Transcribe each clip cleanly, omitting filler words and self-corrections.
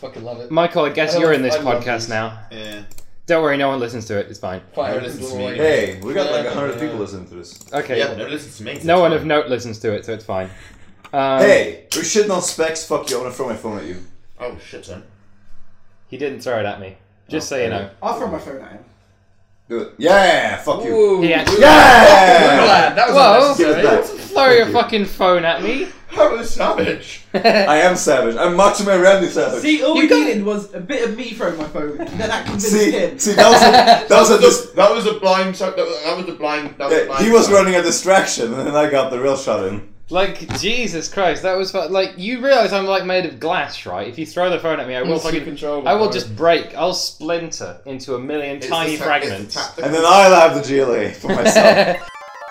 fucking love it. Michael, I guess you're in this podcast these. now. Yeah. Don't worry, no one listens to it. It's fine. Fire listens to me. Hey, we got like 100 people listening to this. Okay. Yeah, but no listens to me. No one of note listens to it, so it's fine. Hey, we're shitting on specs. Fuck you, I want to throw my phone at you. Oh, shit, son. He didn't throw it at me. Just so you know. I'll throw my phone at him. Do it. Yeah, fuck you. Ooh. He actually... Yeah! Lad, that was Whoa! Give it unnecessary. back. Throw your fucking phone at me. That was savage. I am savage. I'm Macho Man Randy Savage. See, all You we got- needed was a bit of me throwing my phone, and then that convinced See, him. that was a That was a blind. That was a blind. he was running a distraction, and then I got the real shot in. Like, Jesus Christ, that was like, you realise I'm like made of glass, right? If you throw the phone at me, I will I will just break. I'll splinter into a million tiny fragments. And then I'll have the GLA for myself.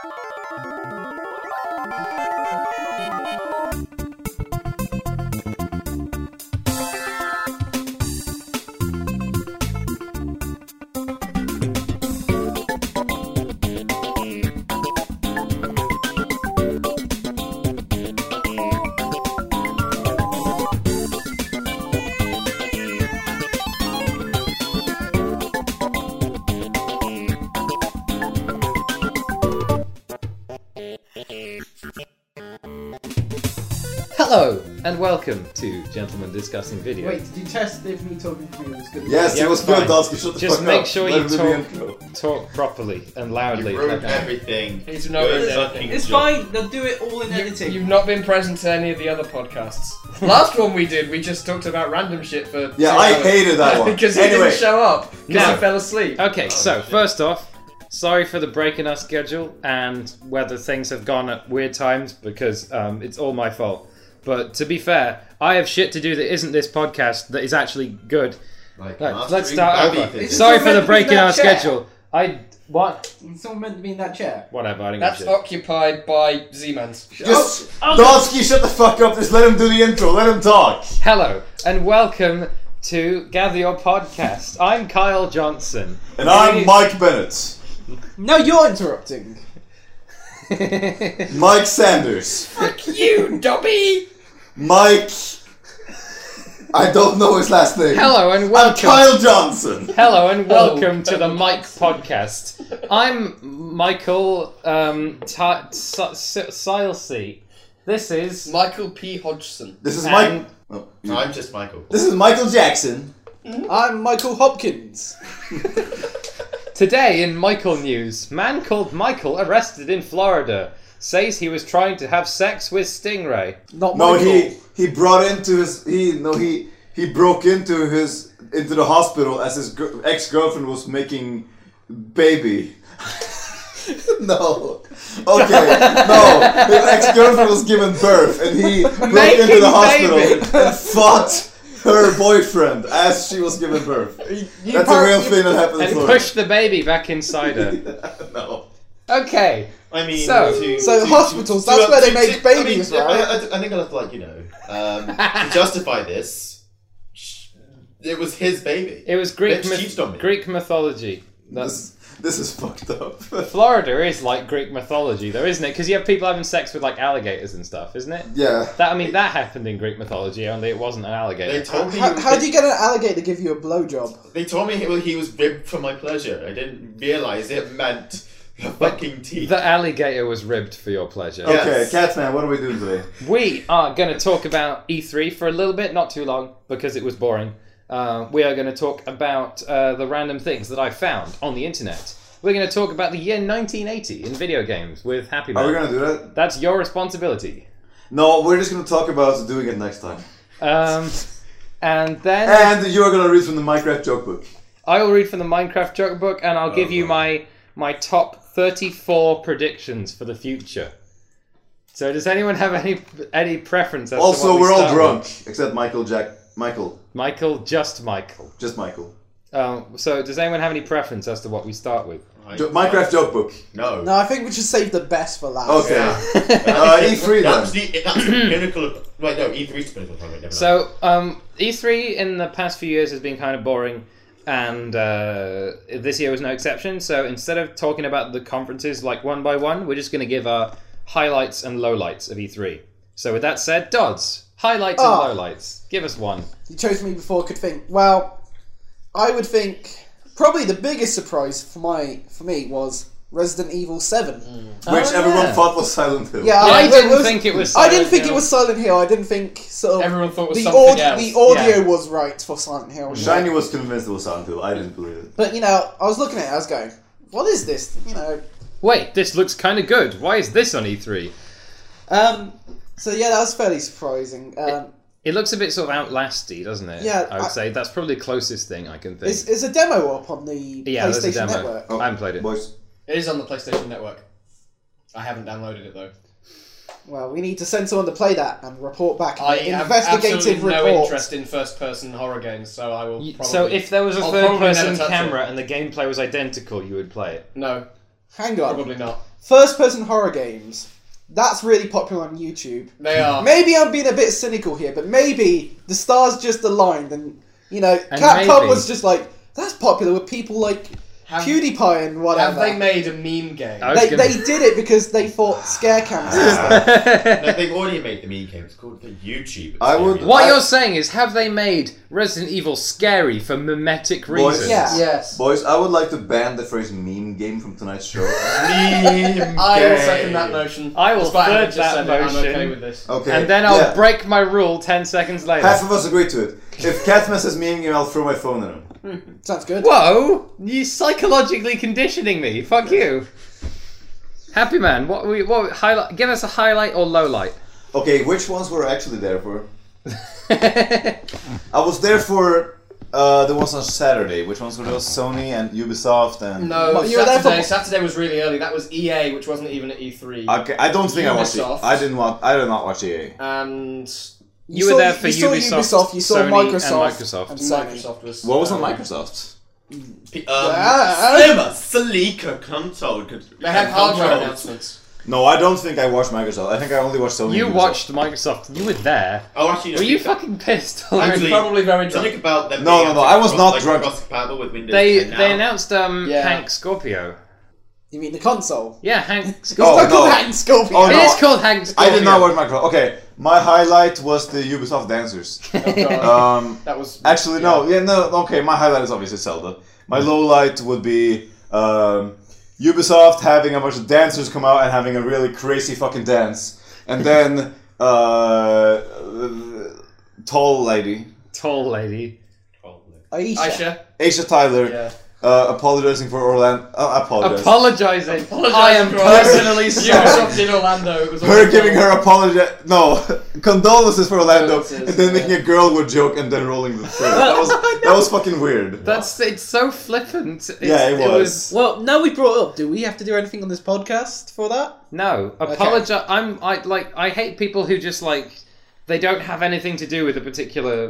Hello, and welcome to Gentlemen Discussing Video. Wait, did you test if me talking to me was good? Yes, Yeah, it was fine. good, Donsky. Shut the Just fuck make up. sure Let you him do the intro. talk properly and loudly. You ruined like that. everything. He's not ruined Good anything. fucking It's job. fine, they'll do it all in editing. You've not been present to any of the other podcasts. Last one we did, we just talked about random shit for Yeah, 2 I hours. hated that one. Because he Anyway. didn't show up. Because Now- he fell asleep. Okay, so shit. first off, sorry for the break in our schedule and whether things have gone at weird times because it's all my fault. But to be fair, I have shit to do that isn't this podcast that is actually good. Like, Right, mastering let's start Babby over. things. It's Sorry not for meant the to break be in that our chair. schedule. What? It's not meant to be in that chair. Whatever, I don't give a That's shit. occupied by Z-Mans. Just, Donsky, shut the fuck up. Just let him do the intro. Let him talk. Hello, and welcome to Gather Your Podcast. I'm Kyle Johnson. And I'm Mike Bennett. No, you're interrupting. Mike Sanders. You, Dobby! Mike... I don't know his last name. Hello, and I'm welcome. Kyle Johnson. Hello and welcome to the Kyle Mike Podcast. I'm Michael Silesey. This is Michael P. Hodgson. This is And- Mike... Oh, No, I'm just Michael. this is Michael Jackson. I'm Michael Hopkins. today in Michael news. Man called Michael arrested in Florida. Says he was trying to have sex with Stingray. Not No, Michael. he brought into his... He broke into the hospital as his ex-girlfriend was making baby. No. Okay. No. His ex-girlfriend was giving birth, and he broke Making into the hospital baby. and fought her boyfriend as she was giving birth. That's a real thing that happened in And Florida. pushed the baby back inside her. No. Okay. I mean, So hospitals, that's where they make babies, right? I think I'll have to, to justify this, it was his baby. It was Greek Bitch cheated on me. Greek mythology. That's This is fucked up. Florida is like Greek mythology, though, isn't it? Because you have people having sex with like alligators and stuff, isn't it? Yeah. That happened in Greek mythology, only it wasn't an They alligator. told me. How do you get an alligator to give you a blowjob? They told me he was ribbed for my pleasure. I didn't realize it meant the fucking teeth. The alligator was ribbed for your pleasure. Yeah. Okay, Catman, what are we doing today? We are going to talk about E3 for a little bit, not too long, because it was boring. We are going to talk about the random things that I found on the internet. We're going to talk about the year 1980 in video games with Happy Man. Are we gonna do that? That's your responsibility. No, we're just gonna talk about doing it next time. And then And you're gonna read from the Minecraft joke book. I will read from the Minecraft joke book, and I'll give you my top 34 predictions for the future. So, does anyone have any preference? As to Also, what we we're all start drunk, with? except Michael. Michael, just Michael. Just Michael. So, does anyone have any preference as to what we start with? Minecraft joke book. No. No, I think we should save the best for last. Okay. Yeah. E3 That's then. that's the pinnacle of. Wait, no, E3's the pinnacle of time. Never mind. So, E3 in the past few years has been kind of boring, and this year was no exception. So, instead of talking about the conferences like one by one, we're just going to give our highlights and lowlights of E3. So, with that said, Dodds, Highlights and lowlights. Give us one. You chose me before I could think. Well, I would think probably the biggest surprise for me was Resident Evil 7. Which everyone thought was Silent Hill. Yeah, I didn't think it was I didn't Silent think it Hill. was Silent Hill. I didn't think sort of Everyone thought it was the something else. the audio was right for Silent Hill. Shiny was convinced it was Silent Hill. I didn't believe it. But I was looking at it. I was going, "What is this?" Wait, this looks kind of good. Why is this on E3? So yeah, that was fairly surprising. It looks a bit sort of Outlasty, doesn't it? Yeah, I would say that's probably the closest thing I can think. Is a demo up on the Yeah, there's a PlayStation demo. Network? I haven't played it. Boys, It is on the PlayStation Network. I haven't downloaded it though. Well, we need to send someone to play that and report back. I An have investigative absolutely no report. interest in first-person horror games, so I will probably... So if there was a I'll probably third-person never touch camera and the gameplay was identical, you would play it. No, Hang on. probably not. First-person horror games. That's really popular on YouTube. They are. Maybe I'm being a bit cynical here, but maybe the stars just aligned, and Capcom maybe- was just like, that's popular with people like PewDiePie and whatever. Have they made a meme game? I was They gonna- did it because they thought scare cameras and stuff. No, they've already made the meme game. It's called the YouTube. I would- experience. What you're saying is, have they made Resident Evil scary for mimetic reasons? Yeah. Yes. boys, I would like to ban the phrase meme game from tonight's show. Meme I will game. second that motion. I will Despite having third just that said it, I'm motion. okay with this. Okay. And then I'll yeah. break my rule 10 seconds later. Half of us agree to it. If Catman says meme game, I'll throw my phone at him. Sounds good. Whoa! You psychologically conditioning me. Fuck you. Happy Man, what highlight? Give us a highlight or low light. Okay, which ones were I actually there for? I was there for the ones on Saturday. Which ones were those? Sony and Ubisoft and... No, What, you were there for- Saturday was really early. That was EA, which wasn't even at E3. Okay, I don't think I watched it. Ubisoft. I did not watch EA. And You were there for you saw Ubisoft, you saw Sony, Microsoft, and Microsoft. and Sony. Microsoft was... What was on Microsoft? Slimmer, sleeker console. They have hardware announcements. No, I don't think I watched Microsoft. I think I only watched Sony. You and Ubisoft. watched Microsoft. You were there. Oh, actually, no, Were you that- fucking pissed? Actually, Probably very drunk. Something about them. No, being no, I was not like, drunk. cross-compatible with Windows They 10 now. they announced Yeah. Hank Scorpio. You mean the console? Yeah, Hank It's Scorpio. Oh, not called no. Hank Scorpio. Oh, It no. is called Hank Scorpio. I did not watch Microsoft. Okay, my highlight was the Ubisoft dancers. Oh, God. That was... Actually, no. Yeah, no. Okay, my highlight is obviously Zelda. My low light would be Ubisoft having a bunch of dancers come out and having a really crazy fucking dance, and then tall lady Tall lady. Probably. Aisha. Aisha Tyler Yeah. apologizing for Orlando. Apologizing. Apologizing. Apologise I am for personally sorry. Ubisoft in Orlando. It was Her all- giving her apology. No, condolences for Orlando, Condolences, and then making yeah. a girlwood joke and then rolling the trailer. That was fucking weird. It's so flippant. Yeah, it was. Well, now we brought it up. Do we have to do anything on this podcast for that? No, apologize. I hate people who just they don't have anything to do with a particular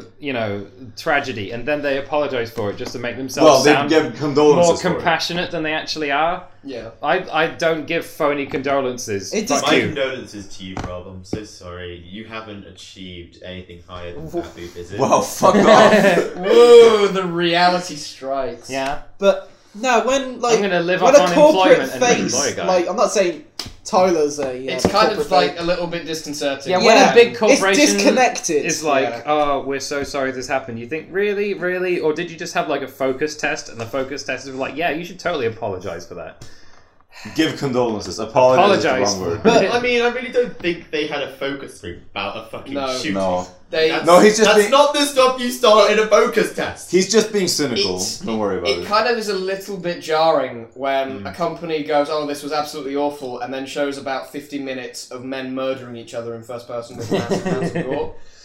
tragedy, and then they apologize for it just to make themselves Well, they sound give condolences more for it. compassionate than they actually are. Yeah. I don't give phony condolences. It Fuck just- My you. condolences to you, Rob. I'm so sorry. You haven't achieved anything higher than that boob, is it? Wow, fuck off. Whoa, the reality strikes. Yeah. But no, when I'm gonna live when off a corporate unemployment and be a face, lawyer guy. I'm not saying Tyler's a. It's kind of corporate like face. a little bit disconcerting. Yeah, when a big corporation It's disconnected. is like, Yeah. oh, we're so sorry this happened. You think, really? Really? Or did you just have a focus test, and the focus test is like, yeah, you should totally apologize for that. Give condolences. Apologize is the Apologize. wrong word. But I mean, I really don't think they had a focus group about a fucking No. shooting. No. That's, he's just that's being- not the stuff you start in a focus test. He's just being cynical. Don't worry about It it. kind of is a little bit jarring when a company goes, oh, this was absolutely awful, and then shows about 50 minutes of men murdering each other in first person with massive amounts of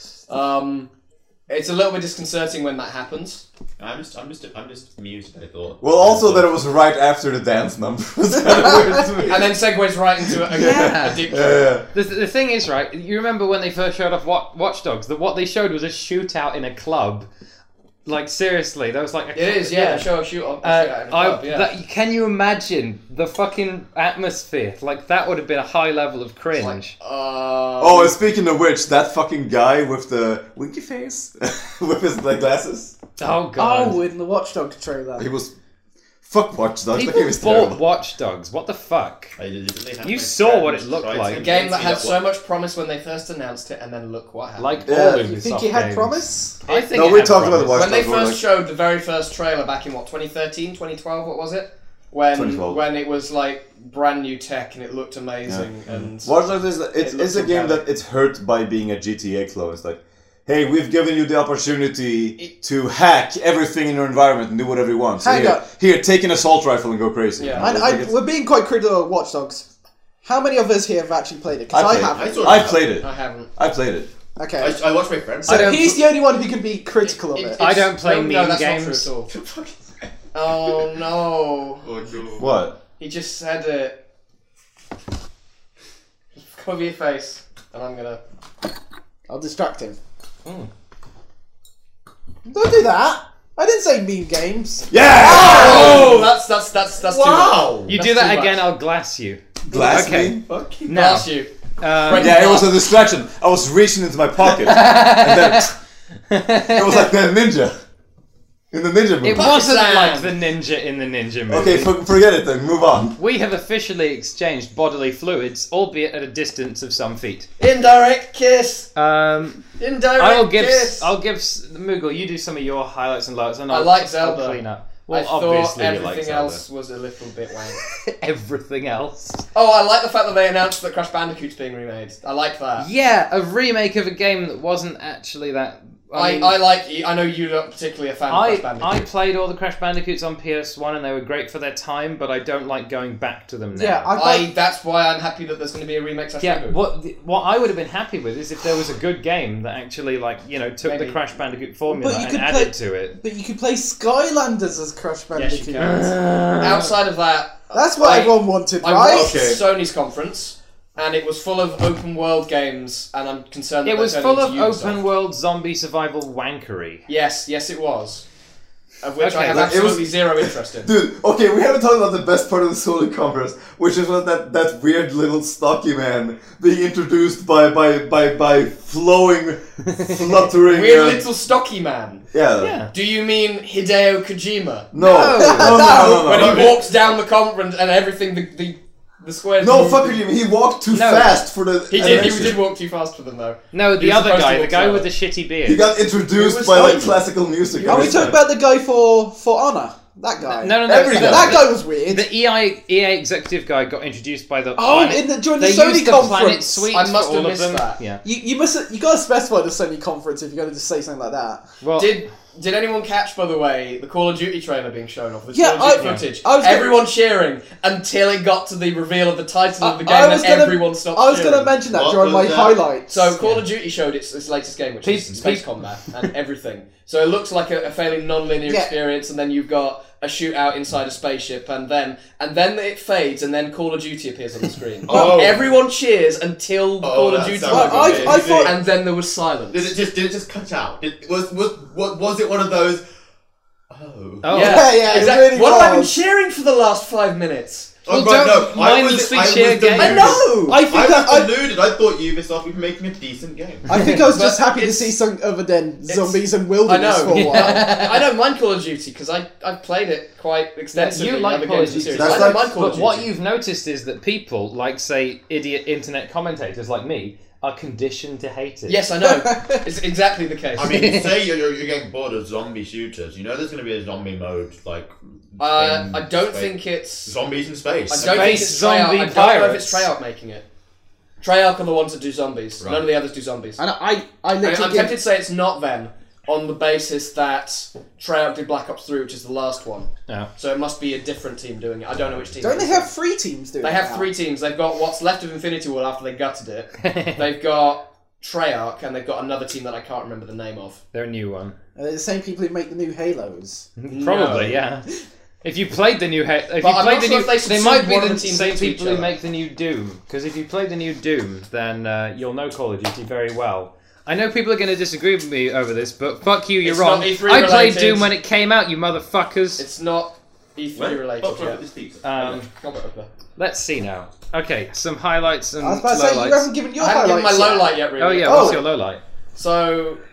gore. It's a little bit disconcerting when that happens. I'm just amused by the thought. Well, also that it was right after the dance number. was kind of weird to me. And then segues right into a dick joke. Yeah. The thing is, right, you remember when they first showed off Watch Dogs, that what they showed was a shootout in a club. Seriously, that was like a It is, yeah. They show a shoot on. Yeah. Can you imagine the fucking atmosphere? That would have been a high level of cringe. Oh, and speaking of which, that fucking guy with the winky face, with his glasses, Oh god. Oh, in the Watch Dogs trailer. he was Fuck Watch Dogs. That People game is bought terrible. Watch Dogs. What the fuck? I literally had You my saw what friends it looked try to like. A convince game that me had what- so much promise when they first announced it, and then look what happened. Like Yeah. all You Ubisoft think you had games. promise? I think No, it we're had talking about the promise. Watch when they Dogs were first like- showed the very first trailer back in what 2013, 2012, what was it? When 2012. it was like brand new tech and it looked amazing and Watch Dogs is It it's looks a game organic. that it's hurt by being a GTA clone. It's like, hey, we've given you the opportunity to hack everything in your environment and do whatever you want. So Hang here, on. here, take an assault rifle and go crazy. Yeah. It's like it's- We're being quite critical of Watch Dogs. How many of us here have actually played it? Because I played it. haven't. I saw I've played it. I haven't. I played it. Okay. I watched my friends. So I don't he's pl- the only one who can be critical of it. I don't play no, meme that's games. Not true at all. Oh no! Oh, no. What? He just said it. Cover your face, and I'm gonna. I'll distract him. Hmm. Don't do that. I didn't say meme games. Yeah! Oh, that's too Wow! You That's do that too again, much. I'll glass you. Glass Okay. me? Fuck you. much. Now, Bless you. Yeah, it was a distraction. I was reaching into my pocket. And then it was like that ninja. In the ninja movie. it wasn't Pakistan. like the ninja in the ninja movie. Okay, forget it then. Move on. We have officially exchanged bodily fluids, albeit at a distance of some feet. Indirect kiss. Indirect I'll give kiss. Moogle. You do some of your highlights and lowlights, and I I'll like I'll Zelda. clean up. Well, I thought obviously you everything like Zelda. else was a little bit wank. Everything else. Oh, I like the fact that they announced that Crash Bandicoot's being remade. I like that. Yeah, a remake of a game that wasn't actually that. I know you're not particularly a fan of Crash Bandicoot. I played all the Crash Bandicoots on PS1 and they were great for their time, but I don't like going back to them now. Yeah, that's why I'm happy that there's going to be a remake slash Yeah, reboot. what I would have been happy with is if there was a good game that actually, like, you know, took Maybe. the Crash Bandicoot formula But you and could added play- to it. But you can play Skylanders as Crash Yes, you Bandicoot. can. Outside of that, That's what everyone wanted, I right? watched Okay. Sony's conference, and it was full of open world games, and I'm concerned that It was they're full turning of into Ubisoft. open world zombie survival wankery. Yes, it was. Of which I Okay, have like, it absolutely was- zero interest in. Dude, okay, we haven't talked about the best part of the Sony conference, which is that weird little stocky man being introduced by flowing, fluttering. Weird little stocky man. Yeah. Yeah. Do you mean Hideo Kojima? No. No. When he walks down the conference and everything, the squares. No, move. fuck you. He walked too No. fast for the. He animation. did walk too fast for them though. No, He the was other supposed to guy, the walk guy slower. with the shitty beard. He got It introduced was by like fine. classical music. Are we talking about the guy for Honor? That guy. No. Every guy. That guy was weird. The EA executive guy got introduced by the. Oh, Planet, during the they Sony used the Planet conference. Suite I must for have all of missed them. that. Yeah. You gotta specify the Sony conference if you're gonna just say something like that. Well, Did anyone catch, by the way, the Call of Duty trailer being shown off? The Yeah, Call of Duty I- footage. I was gonna- Everyone cheering until it got to the reveal of the title of the game, I and was gonna- everyone stopped I was cheering. gonna mention that What during was my that? highlights. So Call of Duty showed its latest game, which is Peep- Space peep- Combat and everything. So it looks like a fairly non-linear Yeah. experience, and then you've got a shootout inside a spaceship, and then it fades, and then Call of Duty appears on the screen. Oh. Everyone cheers until Call of that Duty, sounds Well, I amazing. thought- and then there was silence. Did it just cut out? Was it one of those? Oh. oh, Yeah, it exactly. really What have I been was. cheering for the last 5 minutes? Well, but don't mindlessly share games. I know. I think I was deluded. I thought Ubisoft was making a decent game. I think I was just But happy to it's- see something other than it's- zombies and wilderness I know. for a while. I don't mind Call of Duty because I've played it quite extensively. You in like other Call of games in the Duty. series. That's I don't like- mind Call But of Duty. what you've noticed is that people, like, say, idiot internet commentators like me, are conditioned to hate it. Yes, I know. It's exactly the case. I mean, say you're getting bored of zombie shooters. You know, there's going to be a zombie mode, like. in I don't space. think it's. Zombies in space. I don't think Space it's zombie Treyarch. I don't know if pirates. it's Treyarch making it. Treyarch are the ones that do zombies. Right. None of the others do zombies. And I I'm literally tempted to say it's not them, on the basis that Treyarch did Black Ops 3, which is the last one. Yeah. So it must be a different team doing it. I don't know which team. don't it they is. have 3 teams doing They it have now? 3 teams. They've got what's left of Infinity Ward after they gutted it. They've got Treyarch, and they've got another team that I can't remember the name of. They're a new one. Are they the same people who make the new Halos? Probably, No. yeah. If you played the new, if you But I'm played not the sure new, if they they subsumed might be one of the the teams same into each people who other. make the new Doom. Because if you played the new Doom, then you'll know Call of Duty very well. I know people are going to disagree with me over this, but fuck you, you're It's wrong. not E3 I played related. Doom when it came out, you motherfuckers. It's not E3 Where? related Oh, yet. this pizza. Um, Come back up there. let's see now. Okay, some highlights and I was about to say, you lowlights. haven't given your I haven't given my highlights low yet. light yet, really. Oh yeah, Oh. what's your low light? So,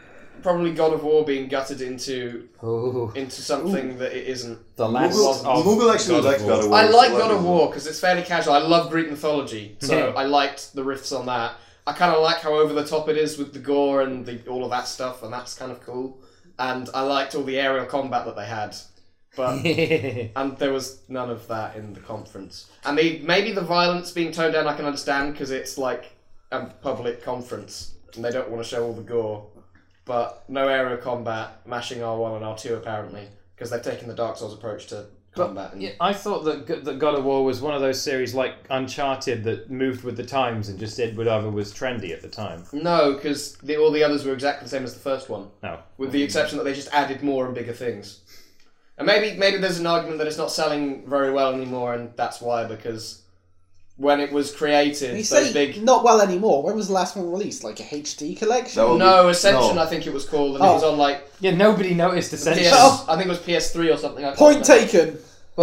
probably God of War being gutted into Ooh. something that it isn't. The last Moogle, of Moogle actually likes God of War. I like It's a lot God of easier. War because it's fairly casual. I love Greek mythology, so I liked the riffs on that. I kind of like how over the top it is with the gore and all of that stuff, and that's kind of cool. And I liked all the aerial combat that they had, but and there was none of that in the conference. And maybe the violence being toned down, I can understand because it's like a public conference and they don't want to show all the gore. But no aerial combat, mashing R1 and R2 apparently, because they've taken the Dark Souls approach to combat. And Yeah, I thought that God of War was one of those series like Uncharted that moved with the times and just did whatever was trendy at the time. No, because all the others were exactly the same as the first one, No. with the exception that they just added more and bigger things. And maybe there's an argument that it's not selling very well anymore, and that's why, because when it was created, You those say big... not well anymore. When was the last one released? Like a HD collection? That will No, be- Ascension no. I think it was called, and Oh. it was on like... Yeah, nobody noticed Ascension. I think it was PS3 or something. I can't Point remember. taken.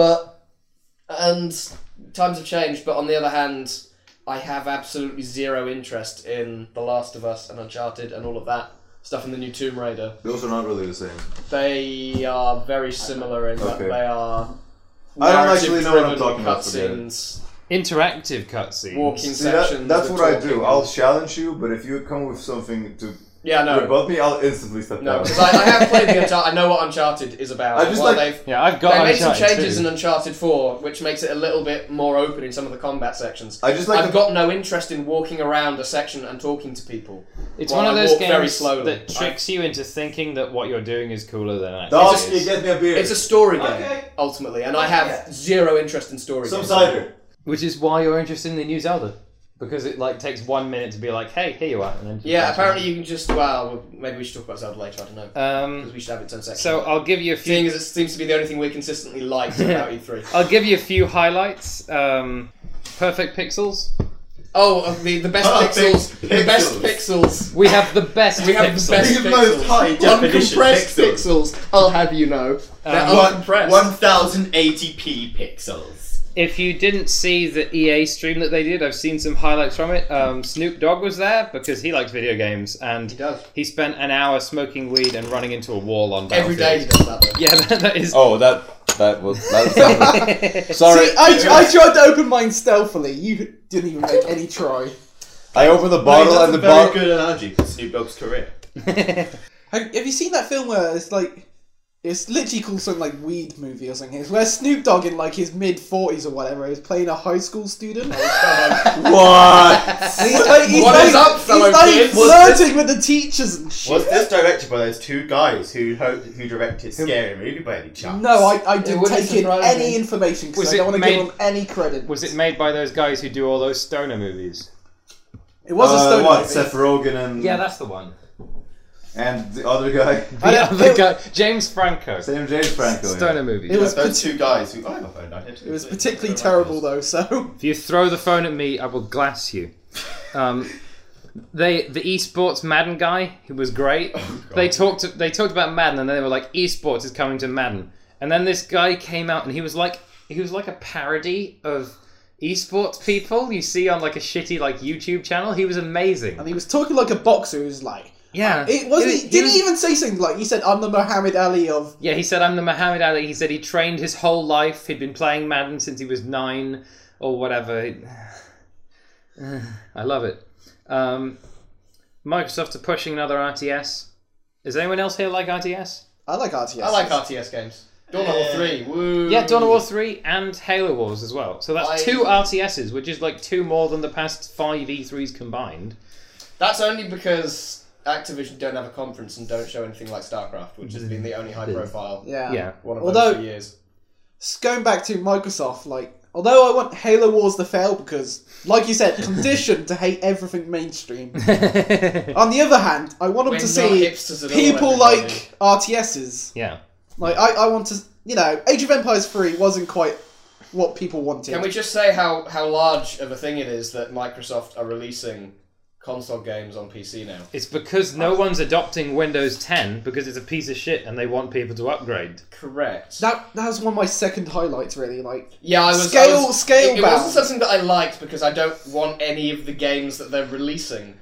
And times have changed, but on the other hand, I have absolutely zero interest in The Last of Us and Uncharted and all of that stuff in the new Tomb Raider. Those are not really the same. They are very similar in that Okay. they are I don't actually know what I'm narrative-driven talking about, forget it. cutscenes, Interactive cutscenes. walking See, sections. that's with what I talking do. and- I'll challenge you, but if you come with something to Yeah, no. rebut me, I'll instantly step No, down. because I have played the Uncharted. I know what Uncharted is about. I just Well, like- Yeah, I've got they made some Uncharted changes too. in Uncharted 4, which makes it a little bit more open in some of the combat sections. I just like I've the- got no interest in walking around a section and talking to people. It's while one of I those walk very games slowly. that tricks you into thinking that what you're doing is cooler than actually Dawes, is. you get me a beer. It's a story game, Okay. ultimately, and I have zero interest in story Some games. cider. Which is why you're interested in the new Zelda. Because it like takes 1 minute to be like, hey, here you are. And then Yeah, apparently you can just, well, maybe we should talk about Zelda later, I don't know. Because we should have its own section. So I'll give you a few. Seeing as it seems to be the only thing we consistently liked about E3. I'll give you a few highlights. Perfect pixels. Oh, the best pixels. The best pixels. We have the best We have pixels. the best These are the most pixels. high definition Uncompressed pixels. pixels, I'll have you know. They're One- uncompressed. 1080p pixels. If you didn't see the EA stream that they did, I've seen some highlights from it. Snoop Dogg was there because he likes video games, and He does. he spent an hour smoking weed and running into a wall on Every day he Battlefield. does that, though. Yeah, that is. Oh, that was sorry. See, I tried to open mine stealthily. You didn't even make any try. I opened the Well, bottle that's and a the very bottle. good analogy for Snoop Dogg's career. Have you seen that film where it's like... It's literally called something like Weed Movie or something. It's where Snoop Dogg in like his mid-40s or whatever is playing a high school student. What? And he's like, What is up, fellow he's like kids? flirting with the teachers and shit. Was this directed by those two guys who directed Scary Movie by any chance? No, I didn't wouldn't take in surprise any me. information because Was I don't it want to give made- them any credit. Was it made by those guys who do all those stoner movies? It was a stoner what? movie. Seth Rogen and that's the one. and the other guy. I The don't- other it- guy, James Franco. Same James Franco. yeah. Stoner movies. It was those two guys who I have a phone identity. It was particularly terrible though, so... If you throw the phone at me, I will glass you. The esports Madden guy, who was great. They talked about Madden, and then they were like, esports is coming to Madden. And then this guy came out, and he was like a parody of esports people you see on like a shitty like YouTube channel. He was amazing. And he was talking like a boxer who's like... Yeah, It wasn't. He Didn't was- he even say something like he said, "I'm the Muhammad Ali of"? Yeah, he said, I'm the Muhammad Ali. He said he trained his whole life. He'd been playing Madden since he was 9 or whatever. I love it. Microsoft are pushing another RTS. Is anyone else here like RTS? I like RTS. I like RTS games. Dawn of War 3, woo! Yeah, Dawn of War 3 and Halo Wars as well. So that's 2 RTSs, which is like 2 more than the past 5 E3s combined. That's only because Activision don't have a conference and don't show anything like StarCraft, which has been the only high-profile Yeah. one of Although- those for years. Going back to Microsoft, like, although I want Halo Wars to fail because, like you said, conditioned to hate everything mainstream. On the other hand, I want them We're to not see hipsters at all, people everybody. like RTSs. Yeah. Like, I want to, Age of Empires 3 wasn't quite what people wanted. Can we just say how large of a thing it is that Microsoft are releasing console games on PC now? It's because no one's adopting Windows 10 because it's a piece of shit and they want people to upgrade. Correct. That was one of my second highlights, really. Like, Yeah, I was Scale It bound. wasn't something that I liked because I don't want any of the games that they're releasing.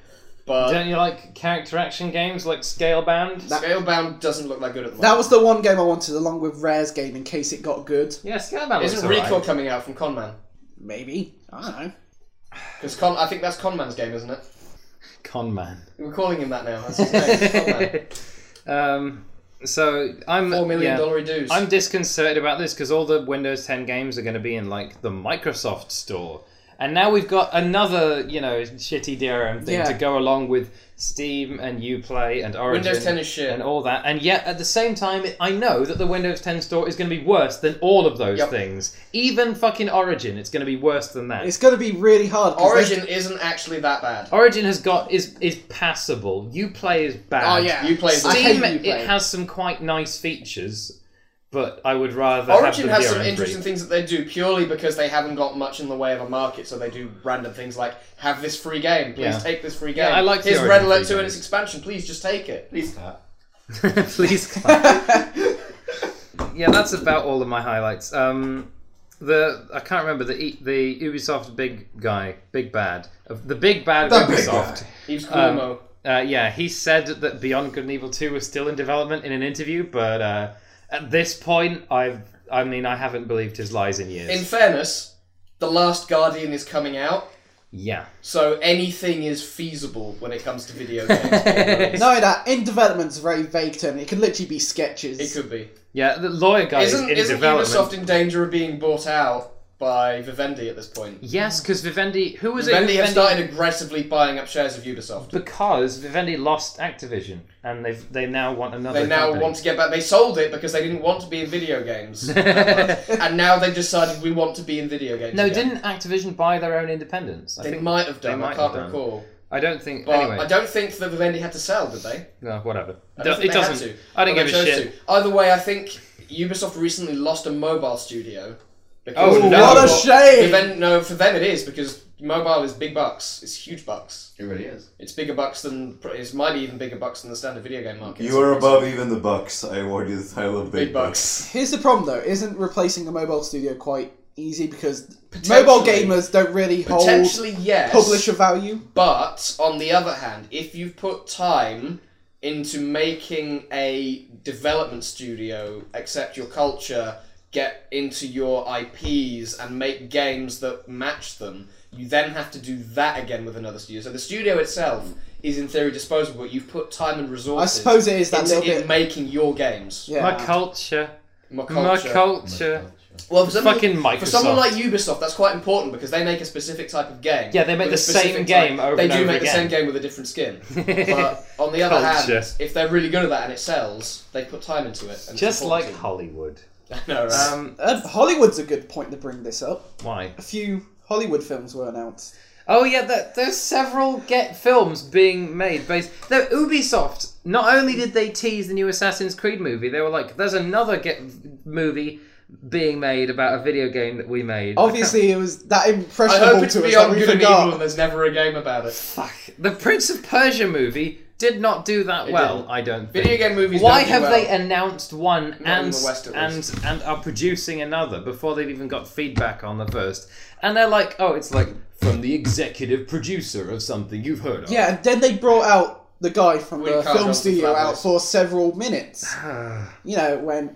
But Don't you like character action games like Scalebound? Scalebound doesn't look that good at the That moment. was the one game I wanted, along with Rare's game, in case it got good. Yeah, Scalebound looks Isn't alright. Recall coming out from Conman? Maybe. I don't know. Because I think that's Conman's game, isn't it? Con Man. We're calling him that now. That's his name. Conman. So I'm $4 million yeah, dues. I'm disconcerted about this because all the Windows 10 games are going to be in like the Microsoft store, and now we've got another shitty DRM thing Yeah. to go along with Steam and Uplay and Origin. Windows 10 is shit. and all that, and yet at the same time, I know that the Windows 10 store is going to be worse than all of those Yep. things. Even fucking Origin, it's going to be worse than that. It's going to be really hard. 'cause Origin isn't actually that bad. Origin is passable. Uplay is bad. Oh, yeah. Uplay is I Steam, hate Uplay. it has some quite nice features, but I would rather Origin have has the some DRM interesting free. things that they do purely because they haven't got much in the way of a market, so they do random things like have this free game, please Yeah. take this free game. Yeah, I like the Here's Origin Red Alert free 2 and games. its expansion, please just take it. Please, Pat. Please clap. Yeah, that's about all of my highlights. I can't remember the Ubisoft big bad of the big bad of The big Ubisoft. guy. Yves Guillemot. Yeah, he said that Beyond Good and Evil 2 was still in development in an interview, but at this point, I haven't believed his lies in years. In fairness, The Last Guardian is coming out, Yeah. so anything is feasible when it comes to video games. No, that in development's a very vague term. It could literally be sketches. It could be. Yeah, the lawyer guy Isn't is in development. Ubisoft in danger of being bought out by Vivendi at this point? Yes, because Vivendi... Who was Vivendi it? have started aggressively buying up shares of Ubisoft. Because Vivendi lost Activision, and they now want another They now company. want to get back. They sold it because they didn't want to be in video games, and now they've decided we want to be in video games. No, again. didn't Activision buy their own independence? I They think might have done. they I might can't have done. recall. I don't think... But anyway. I don't think that Vivendi had to sell, did they? No, whatever. I don't think It they had doesn't... to. I don't But give they a chose shit. to. Either way, I think Ubisoft recently lost a mobile studio. Oh, no. What a shame! No, for them it is, because mobile is big bucks. It's huge bucks. It really is. It's bigger bucks than... It might be even bigger bucks than the standard video game market. You are above even the Bucks. I award you the title of Big bucks. Here's the problem, though. Isn't replacing a mobile studio quite easy? Because Potentially. mobile gamers don't really hold Potentially, yes. publisher value. But, on the other hand, if you've put time into making a development studio accept your culture, get into your IPs, and make games that match them, you then have to do that again with another studio. So the studio itself is, in theory, disposable, but you've put time and I resources suppose it is that into little in bit. making your games. Yeah. My culture. More My culture. culture. Well, for someone, Fucking Microsoft. for someone like Ubisoft, that's quite important because they make a specific type of game. Yeah, they make with the a specific same game over They and do over make the again. same game with a different skin. But on the other hand, Culture. if they're really good at that and it sells, they put time into it. And it's Just like important Hollywood. to them. I know, right? Hollywood's a good point to bring this up. Why? A few Hollywood films were announced. Oh yeah, there's several films being made based. No, Ubisoft. Not only did they tease the new Assassin's Creed movie, they were like, "There's another movie being made about a video game that we made." Obviously, it was that I impressionable hope it's to us that Beyond we Good and Evil forgot. and there's never a game about it. Fuck. The Prince of Persia movie did not do that It well. didn't. I don't think. Video game movies Why don't do have well. they announced one Not in the West, at least. and are producing another before they've even got feedback on the first? And they're like, oh, it's like from the executive producer of something you've heard of. Yeah, and then they brought out the guy from We the can't go film to studio out Flatbush. for several minutes. You know, when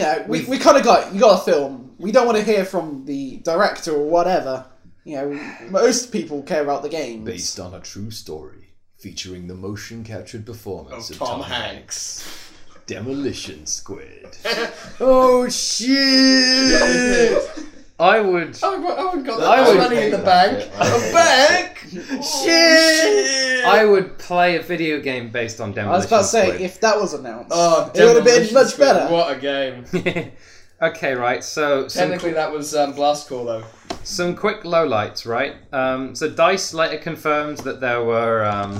we kind of got you got a film. We don't want to hear from the director or whatever. You know, most people care about the game. Based on a true story, featuring the motion captured performance of Tom Hanks. Demolition Squid. Oh shit! I would. Oh, got I that would money in the hate bank. that A bank? Shit! I would play a video game based on I Demolition was about to say, Squid. if that was announced, Oh, it would have been Demolition much Squid, better. What a game. Okay, right. So Technically, that was Blast Call, though. some quick lowlights, right? So DICE later confirms that there were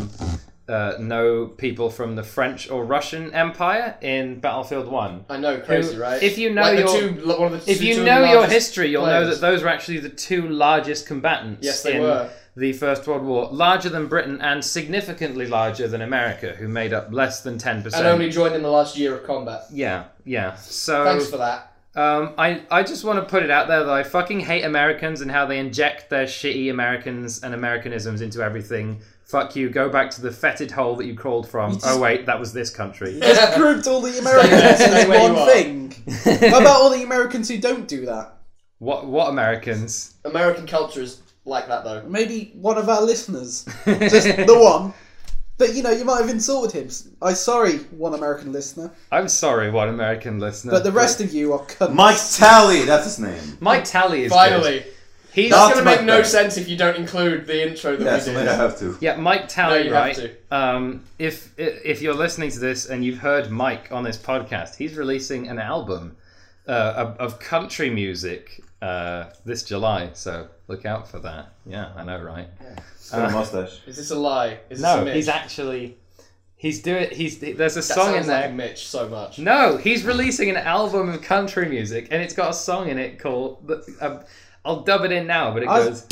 no people from the French or Russian Empire in Battlefield 1. I know, crazy, Who- right? if you know like your- one of the If you two know your largest history, you'll know players. that those were actually the two largest combatants Yes, they in were. the First World War. Larger than Britain and significantly larger than America, who made up less than 10%. And only joined in the last year of combat. Yeah. So Thanks for that. I just want to put it out there that I fucking hate Americans and how they inject their shitty Americans and Americanisms into everything Fuck you, go back to the fetid hole that you crawled from. Oh wait, that was this country. Just grouped all the Americans Stay in where you one are. thing. What about all the Americans who don't do that? What Americans? American culture is like that, though. Maybe one of our listeners. Just the one. But, you know, you might have insulted him. I'm sorry, one American listener. I'm sorry, one American listener. But the rest of you are cunts. Mike Talley, that's his name. Mike Talley is Finally. good. He's That's Not going to make Mike no Talley. sense if you don't include the intro that Yes, we I did. mean, I have to. Yeah, Mike Talley, No, you right? have If you're listening to this and you've heard Mike on this podcast, he's releasing an album of country music this July. So look out for that. Yeah, I know, right? He's got a mustache. Is this a lie? Is this No, a Mitch? he's actually there's a That song in sounds there. like a Mitch so much. No, he's releasing an album of country music, and it's got a song in it called. I'll dub it in now, but it goes.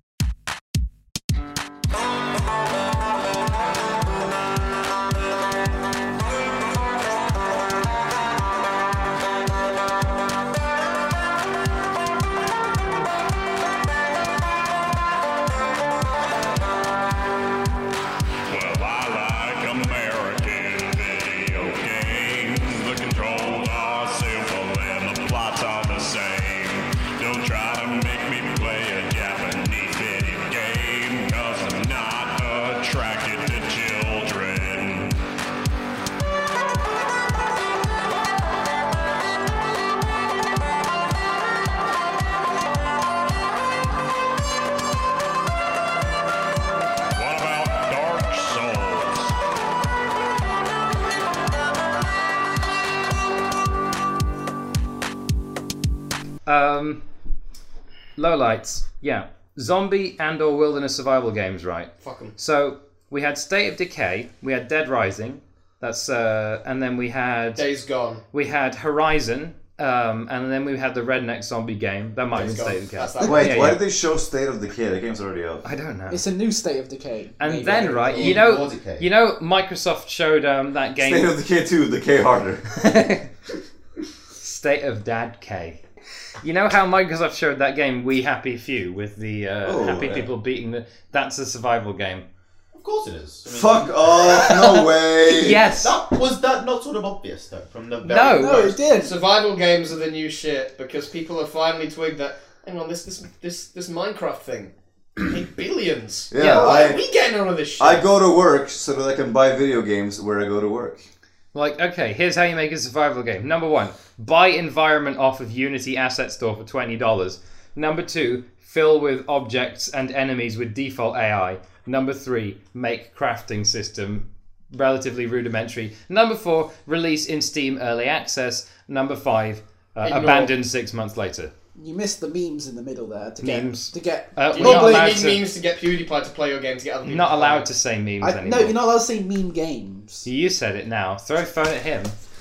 Well, I like American video games. The controls are simple and the plots are the same. Don't try to make me play a Japanese video game, 'cause I'm not attracted to children. What about Dark Souls? Lowlights. Yeah, zombie and/or wilderness survival games, right? Fuck 'em. So we had State of Decay, we had Dead Rising, that's and then we had Days Gone. Horizon, and then we had the Redneck Zombie game. That might have Days been Gone. State of Decay. That's that. Wait, Yeah, why yeah. did they show State of Decay? The game's already out. I don't know. It's a new State of Decay. And maybe. then, right, Even you know, more Decay. Microsoft showed that game. State of Decay 2, Decay Harder. State of Dad K. You know how Microsoft showed that game We Happy Few with the happy yeah. people beating the. That's a survival game. Of course it is. I mean, Fuck off, no way. Yes. Was that not sort of obvious though from the very No. No, it did. Survival games are the new shit because people have finally twigged that. Hang on, this Minecraft thing. Need billions. Yeah, Why are I, we getting on with this shit? I go to work so that I can buy video games where I go to work. Like, okay, here's how you make a survival game. Number 1, buy environment off of Unity Asset Store for $20. Number 2, fill with objects and enemies with default AI. Number 3, make crafting system relatively rudimentary. Number 4, release in Steam Early Access. Number 5, Ignore. abandoned 6 months later. You missed the memes in the middle there to Memes. get. We're You not need, allowed you to, need memes to get PewDiePie to play your game to get other people. not to play allowed it. to say memes No, anymore. you're not allowed to say meme games. You said it now. Throw a phone at him.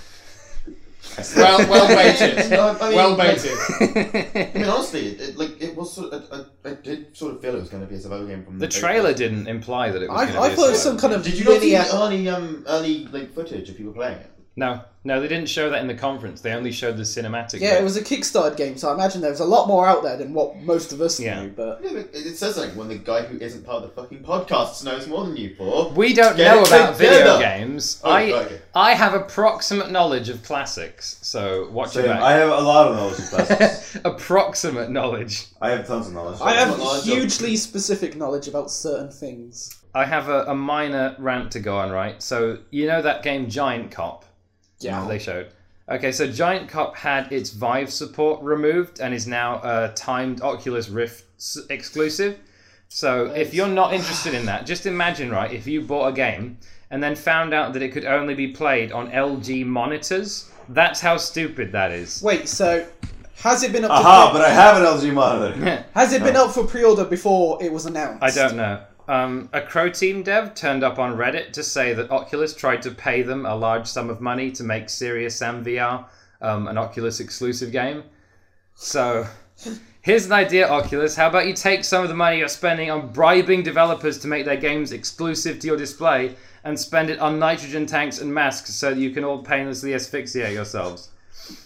Well baited. No, I mean, Well like, baited. I mean, honestly, it was sort of. I did sort of feel it was going to be a survival game from The trailer didn't imply that it was going to be I a thought it was survival some kind of Did you not see linear. the early like footage of people playing it? No, they didn't show that in the conference. They only showed the cinematic. Yeah, bit. it was a Kickstarter game, so I imagine there was a lot more out there than what most of us Yeah. knew. But Yeah, but it says something when the guy who isn't part of the fucking podcast knows more than you for. We don't Get know it about video together. games. Oh, okay. I have approximate knowledge of classics, so watch your Same. back. I have a lot of knowledge of classics. Approximate knowledge. I have tons of knowledge. I have knowledge of- hugely specific knowledge about certain things. I have a minor rant to go on, right? So, you know that game Giant Cop? Yeah. They showed. Okay, so Giant Cop had its Vive support removed and is now a timed Oculus Rift exclusive. So if you're not interested in that, just imagine, right, if you bought a game and then found out that it could only be played on LG monitors. That's how stupid that is. Wait, so has it been up? Aha, but I have an LG monitor. has it been up for pre-order before it was announced? I don't know. A Crow Team dev turned up on Reddit to say that Oculus tried to pay them a large sum of money to make Serious Sam VR an Oculus exclusive game. So, here's an idea, Oculus. How about you take some of the money you're spending on bribing developers to make their games exclusive to your display and spend it on nitrogen tanks and masks so that you can all painlessly asphyxiate yourselves?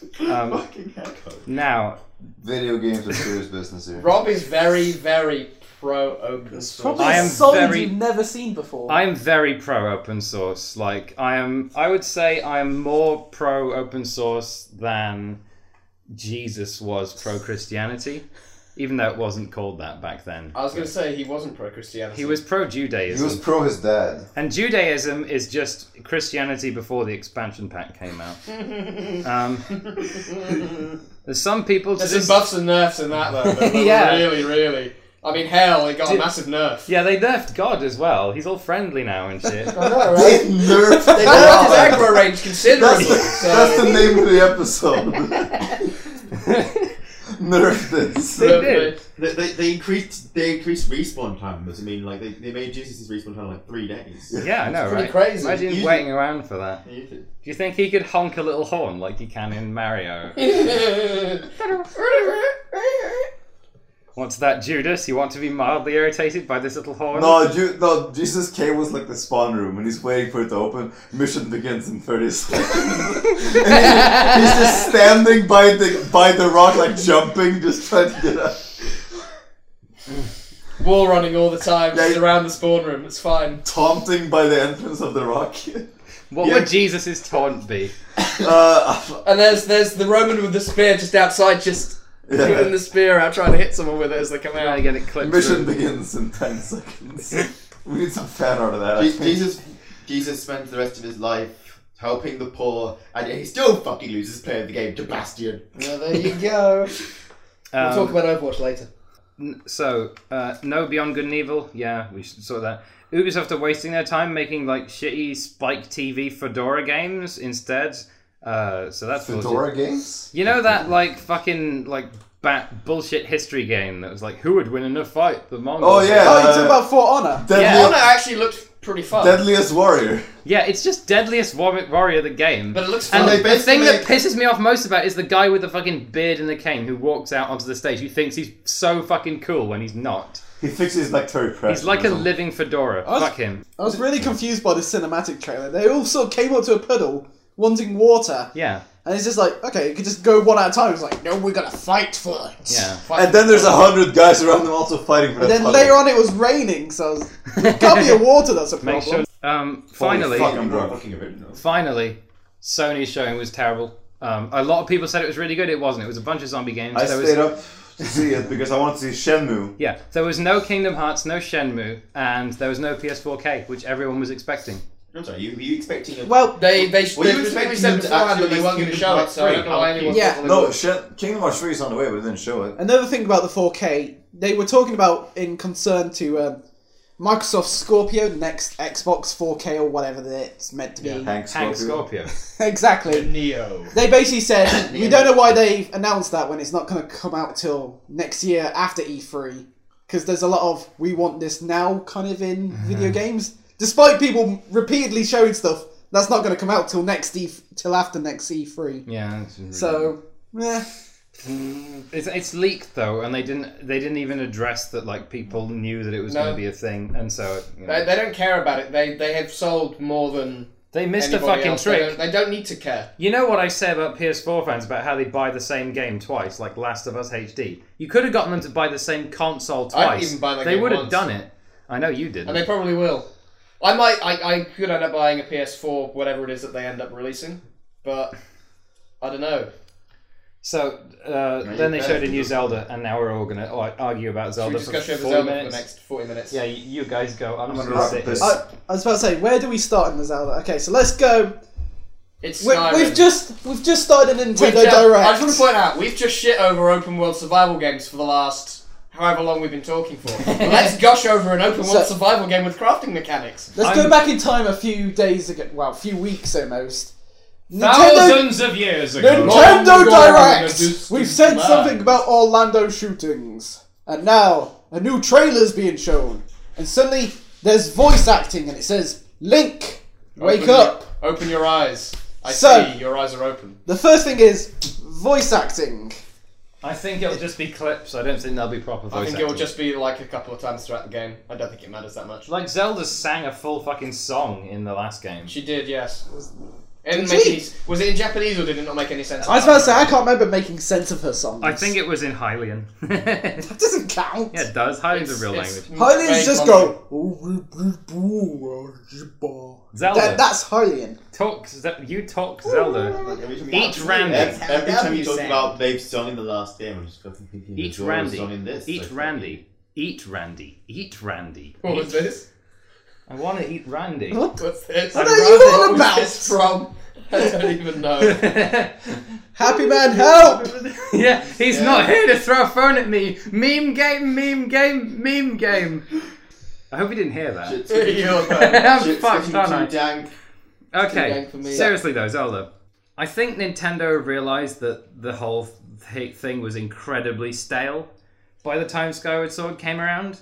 Fucking heck. Now, Video games are serious business here. Rob is very, very pro open source. Probably I a am solid very- you've never seen before. I am very pro open source. Like I would say I am more pro open source than Jesus was pro Christianity, even though it wasn't called that back then. I was going to say he wasn't pro Christianity. He was pro He Judaism. was pro his dad. And Judaism is just Christianity before the expansion pack came out. There's some people There's just... some buffs and nerfs in that though. They're Yeah. Really, really. I mean, hell, it got a Did- massive nerf. Yeah, they nerfed God as well. He's all friendly now and shit. I know, They right? nerfed They nerfed his aggro range considerably. That's the name of the episode. Nerf this. They did. They increased respawn times. I mean, like they made Jesus' respawn time like 3 days. Yeah, I know, pretty right? crazy. Imagine You- waiting around for that. Yeah, you did. Do you think he could honk a little horn like he can in Mario? What's that, Judas? You want to be mildly irritated by this little horn? No, Jesus K was like the spawn room, and he's waiting for it to open. Mission begins in 30 seconds. And he's just standing by the rock, like jumping, just trying to get out. Wall running all the time, Yeah, just around the spawn room. It's fine. Taunting by the entrance of the rock. What would Jesus' taunt be? And there's the Roman with the spear just outside, just shooting the spear out, trying to hit someone with it as they come I out. get it clipped. Mission through. begins in 10 seconds. We need some fan art of that. I think. Jesus spends the rest of his life helping the poor, and he still fucking loses playing the game to Bastion. Well, there you go. We'll talk about Overwatch later. So, no Beyond Good and Evil. Yeah, we should sort that. Ubisoft are wasting their time making like shitty Spike TV Fedora games instead. So that's Fedora bullshit. games? You know that like fucking like bullshit history game that was like who would win in a fight? The Mongols. Oh, yeah. Oh, you talking about For Honor? Honor actually looked pretty fun. Deadliest Warrior. Yeah, it's just Deadliest Warrior the game. But it looks And fun. the thing that pisses me off most about it is the guy with the fucking beard and the cane who walks out onto the stage who thinks he's so fucking cool when he's not. He fixes like Terry Pratchett. He's like a living fedora. Fuck him. I was really confused by the cinematic trailer. They all sort of came up to a puddle wanting water. Yeah. And it's just like, okay, you could just go one at a time. It's like, no, we're gonna fight for it. Yeah. And then there's 100 guys around them also fighting for And that then puddle. later on it was raining, so it can't be a water that's a problem. Make sure. Finally, fuck, I'm drunk. Fucking original. finally, Sony's showing was terrible. A lot of people said it was really good. It wasn't. It was a bunch of zombie games. I There stayed was, up to see it because I wanted to see Shenmue. Yeah, there was no Kingdom Hearts, no Shenmue, and there was no PS4K, which everyone was expecting. I'm sorry, were you expecting a... Well, They Were you specifically expecting said them to beforehand actually that they weren't going to release show it, so I don't know why Kingdom anyone Yeah. thought they No, would. Kingdom Hearts 3 is on the way, but it didn't show it. another thing about the 4K, they were talking about in concern to Microsoft Scorpio, the next Xbox 4K or whatever that it's meant to be. Hank Hank Scorpio. Scorpio. Exactly. Neo. They basically said, we don't know why they've announced that when it's not going to come out till next year after E3. Because there's a lot of, we want this now kind of in video games. Despite people repeatedly showing stuff, that's not going to come out till till after next E3. Yeah. So, It's leaked though, and they didn't even address that. Like people knew that it was No. going to be a thing, and so you know, They don't care about it. They have sold more than they missed a anybody fucking else. trick. They don't need to care. You know what I say about PS4 fans about how they buy the same game twice, like Last of Us HD. You could have gotten them to buy the same console I twice. didn't even buy that they game would have once. done it. I know you didn't. And they probably will. I could end up buying a PS4, whatever it is that they end up releasing, but I don't know. So then they showed a new Zelda, and now we're all going to argue about Should we Zelda just for go over 40 Zelda minutes. for the next 40 minutes? Yeah, you guys go. I'm just gonna going to wrap sit this. here. I was about to say, where do we start in the Zelda? Okay, so let's go. It's We've Skyrim. just started a Nintendo We've just- Direct. I just want to point out, we've just shit over open world survival games for the last however long we've been talking for. But let's gush over an open world So- survival game with crafting mechanics. Let's go back in time a few days ago. Well, a few weeks almost. Thousands of years ago. Nintendo Long ago in a Direct! distant We've said land. something about Orlando shootings. And now, a new trailer's being shown. And suddenly, there's voice acting and it says, Link, wake Open up. Open your eyes. I So- see, your eyes are open. The first thing is, voice acting. I think it'll just be clips. I don't think there'll be proper voice I think it will acting. just be like a couple of times throughout the game. I don't think it matters that much. Like Zelda sang a full fucking song in the last game. She did, yes. It didn't Did make she? any, was it in Japanese or did it not make any sense? I was about to say, I can't remember making sense of her songs. I think it was in Hylian. That doesn't count. Yeah, it does. Hylian's a real language. Hylians just go. Zelda. That's Hylian. You talk Zelda. Eat Randy. Every time you talk about Babe's song in the last game, I'm just fucking thinking Eat of Zora's song in Randy. this. Eat Like, Randy. Eat Randy. Eat Randy. What was this? I want to eat Randy. What? What's this? What are you on What was about? this from? I don't even know. Happy man, help! Yeah, he's not here to throw a phone at me. Meme game, meme game, meme game. I hope you didn't hear that. Shit's You're right. I'm shit's fucked, getting aren't too I? dank. Okay, gang for me. seriously though, Zelda. I think Nintendo realized that the whole thing was incredibly stale by the time Skyward Sword came around.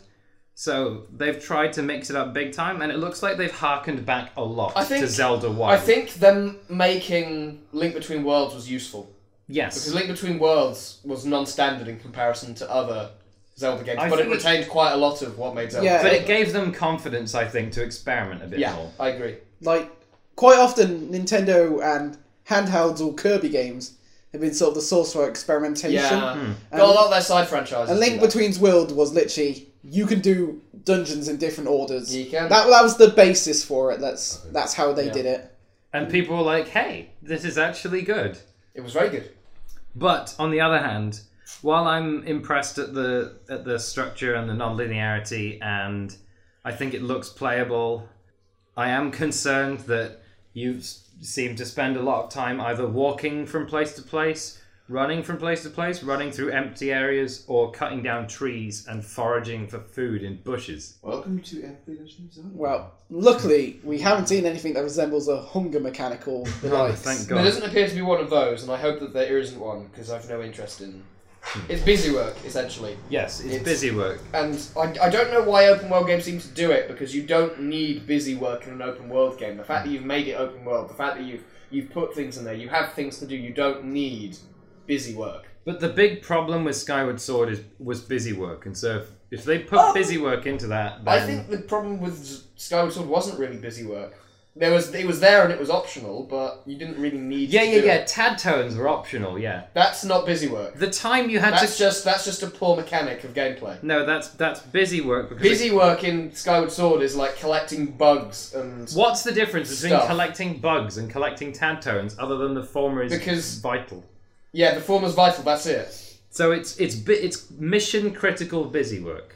So they've tried to mix it up big time, and it looks like they've harkened back a lot to Zelda Wild. I think them making Link Between Worlds was useful. Yes. Because Link Between Worlds was non-standard in comparison to other Zelda games, I but it think retained quite a lot of what made Zelda. Yeah. But Zelda. it gave them confidence, I think, to experiment a bit Yeah, more. I agree. Like, quite often, Nintendo and handhelds or Kirby games have been sort of the source for experimentation. Yeah. And, Got a lot of their side franchises. and Link do that. Between Worlds was literally, you can do dungeons in different orders. You can. That was the basis for it. That's how they Yeah. did it. And people were like, hey, this is actually good. It was very good. But on the other hand, while I'm impressed at the structure and the non-linearity, and I think it looks playable, I am concerned that you seem to spend a lot of time either walking from place to place, running from place to place, running through empty areas, or cutting down trees and foraging for food in bushes. Welcome to Every Legend of Zelda. Well, luckily, we haven't seen anything that resembles a hunger mechanical device. Thank There God. doesn't appear to be one of those, and I hope that there isn't one, because I've no interest in... It's busy work, essentially. Yes, it's It's- busy work. And I don't know why open world games seem to do it, because you don't need busy work in an open world game. The fact that you've made it open world, the fact that you've put things in there, you have things to do, you don't need busy work. But the big problem with Skyward Sword was busy work, and so if they put busy work into that, then... I think the problem with Skyward Sword wasn't really busy work. It was there and it was optional, but you didn't really need to do it. Tad tones were optional, yeah. That's not busy work. The time you had That's to... just a poor mechanic of gameplay. No, that's busy work, because... Busy work in Skyward Sword is like collecting bugs and... What's the difference between Stuff. collecting bugs and collecting tad tones, other than the former is Because- vital? Yeah, the former's vital, that's it. So it's mission critical busy work.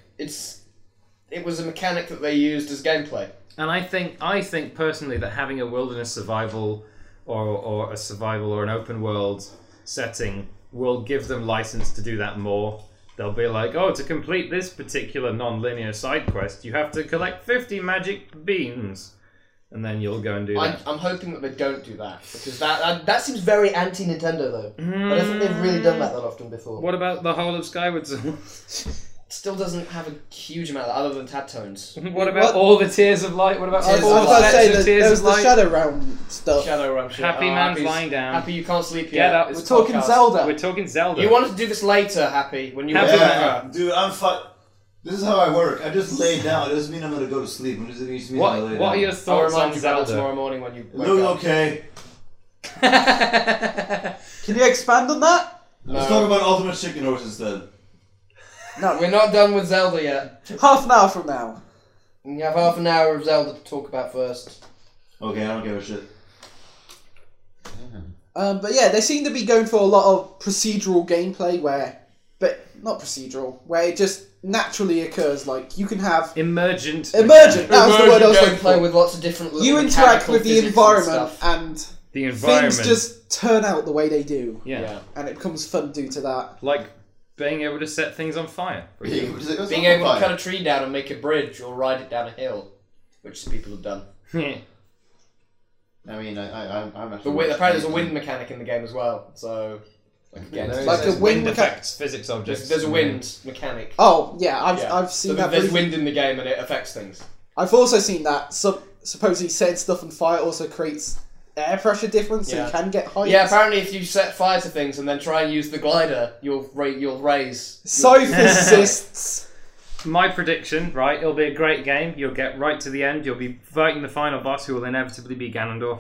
It was a mechanic that they used as gameplay. And I think personally that having a wilderness survival or a survival or an open world setting will give them license to do that more. They'll be like, oh, to complete this particular non-linear side quest, you have to collect 50 magic beans. And then you'll go and do that. I'm hoping that they don't do that, because that seems very anti-Nintendo, though. I don't think they've really done that often before. What about the whole of Skyward Sword? Still doesn't have a huge amount, other than tad tones. What about all the Tears of Light? What about I was all about to sets say of that Tears there was of the Light? Shadow Realm stuff. Shadow Realm shit. Happy man's Happy's- lying down. Happy, you can't sleep Get yet. up. It's We're talking podcast. Zelda. We're talking Zelda. You wanted to do this later, Happy, when you were Happy- Yeah, dude, I'm fine. This is how I work. I just lay down. It doesn't mean I'm gonna go to sleep. It just means I lay What down. are your I'll thoughts remind on you about it Zelda? tomorrow morning when you wake Look, up. okay. Can you expand on that? Let's talk about Ultimate Chicken Horse instead. No, We're not done with Zelda yet. half an hour from now. You have half an hour of Zelda to talk about first. Okay, I don't give a shit. But yeah, they seem to be going for a lot of procedural gameplay but not procedural, where it just naturally occurs. Like, you can have Emergent. emergent. That was the word I was looking gameplay for. with lots of different little You interact mechanical with the physics and environment, stuff. and The environment. things just turn out the way they do, Yeah. and it becomes fun due to that. Like being able to set things on fire. for example. Being able to cut a tree down and make a bridge or ride it down a hill, which people have done. I mean, I'm actually... Apparently there's a wind mechanic in the game as well, so... Like, again, There's Like a wind effects, physics objects. there's a wind mechanic. Oh yeah, Yeah. I've seen So that. there's briefly. wind in the game and it affects things. I've also seen that supposedly setting stuff on fire also creates air pressure difference, so Yeah. you can get heights. Yeah, apparently if you set fire to things and then try and use the glider, you'll raise... So physicists. My prediction, right? It'll be a great game. You'll get right to the end. You'll be fighting the final boss, who will inevitably be Ganondorf.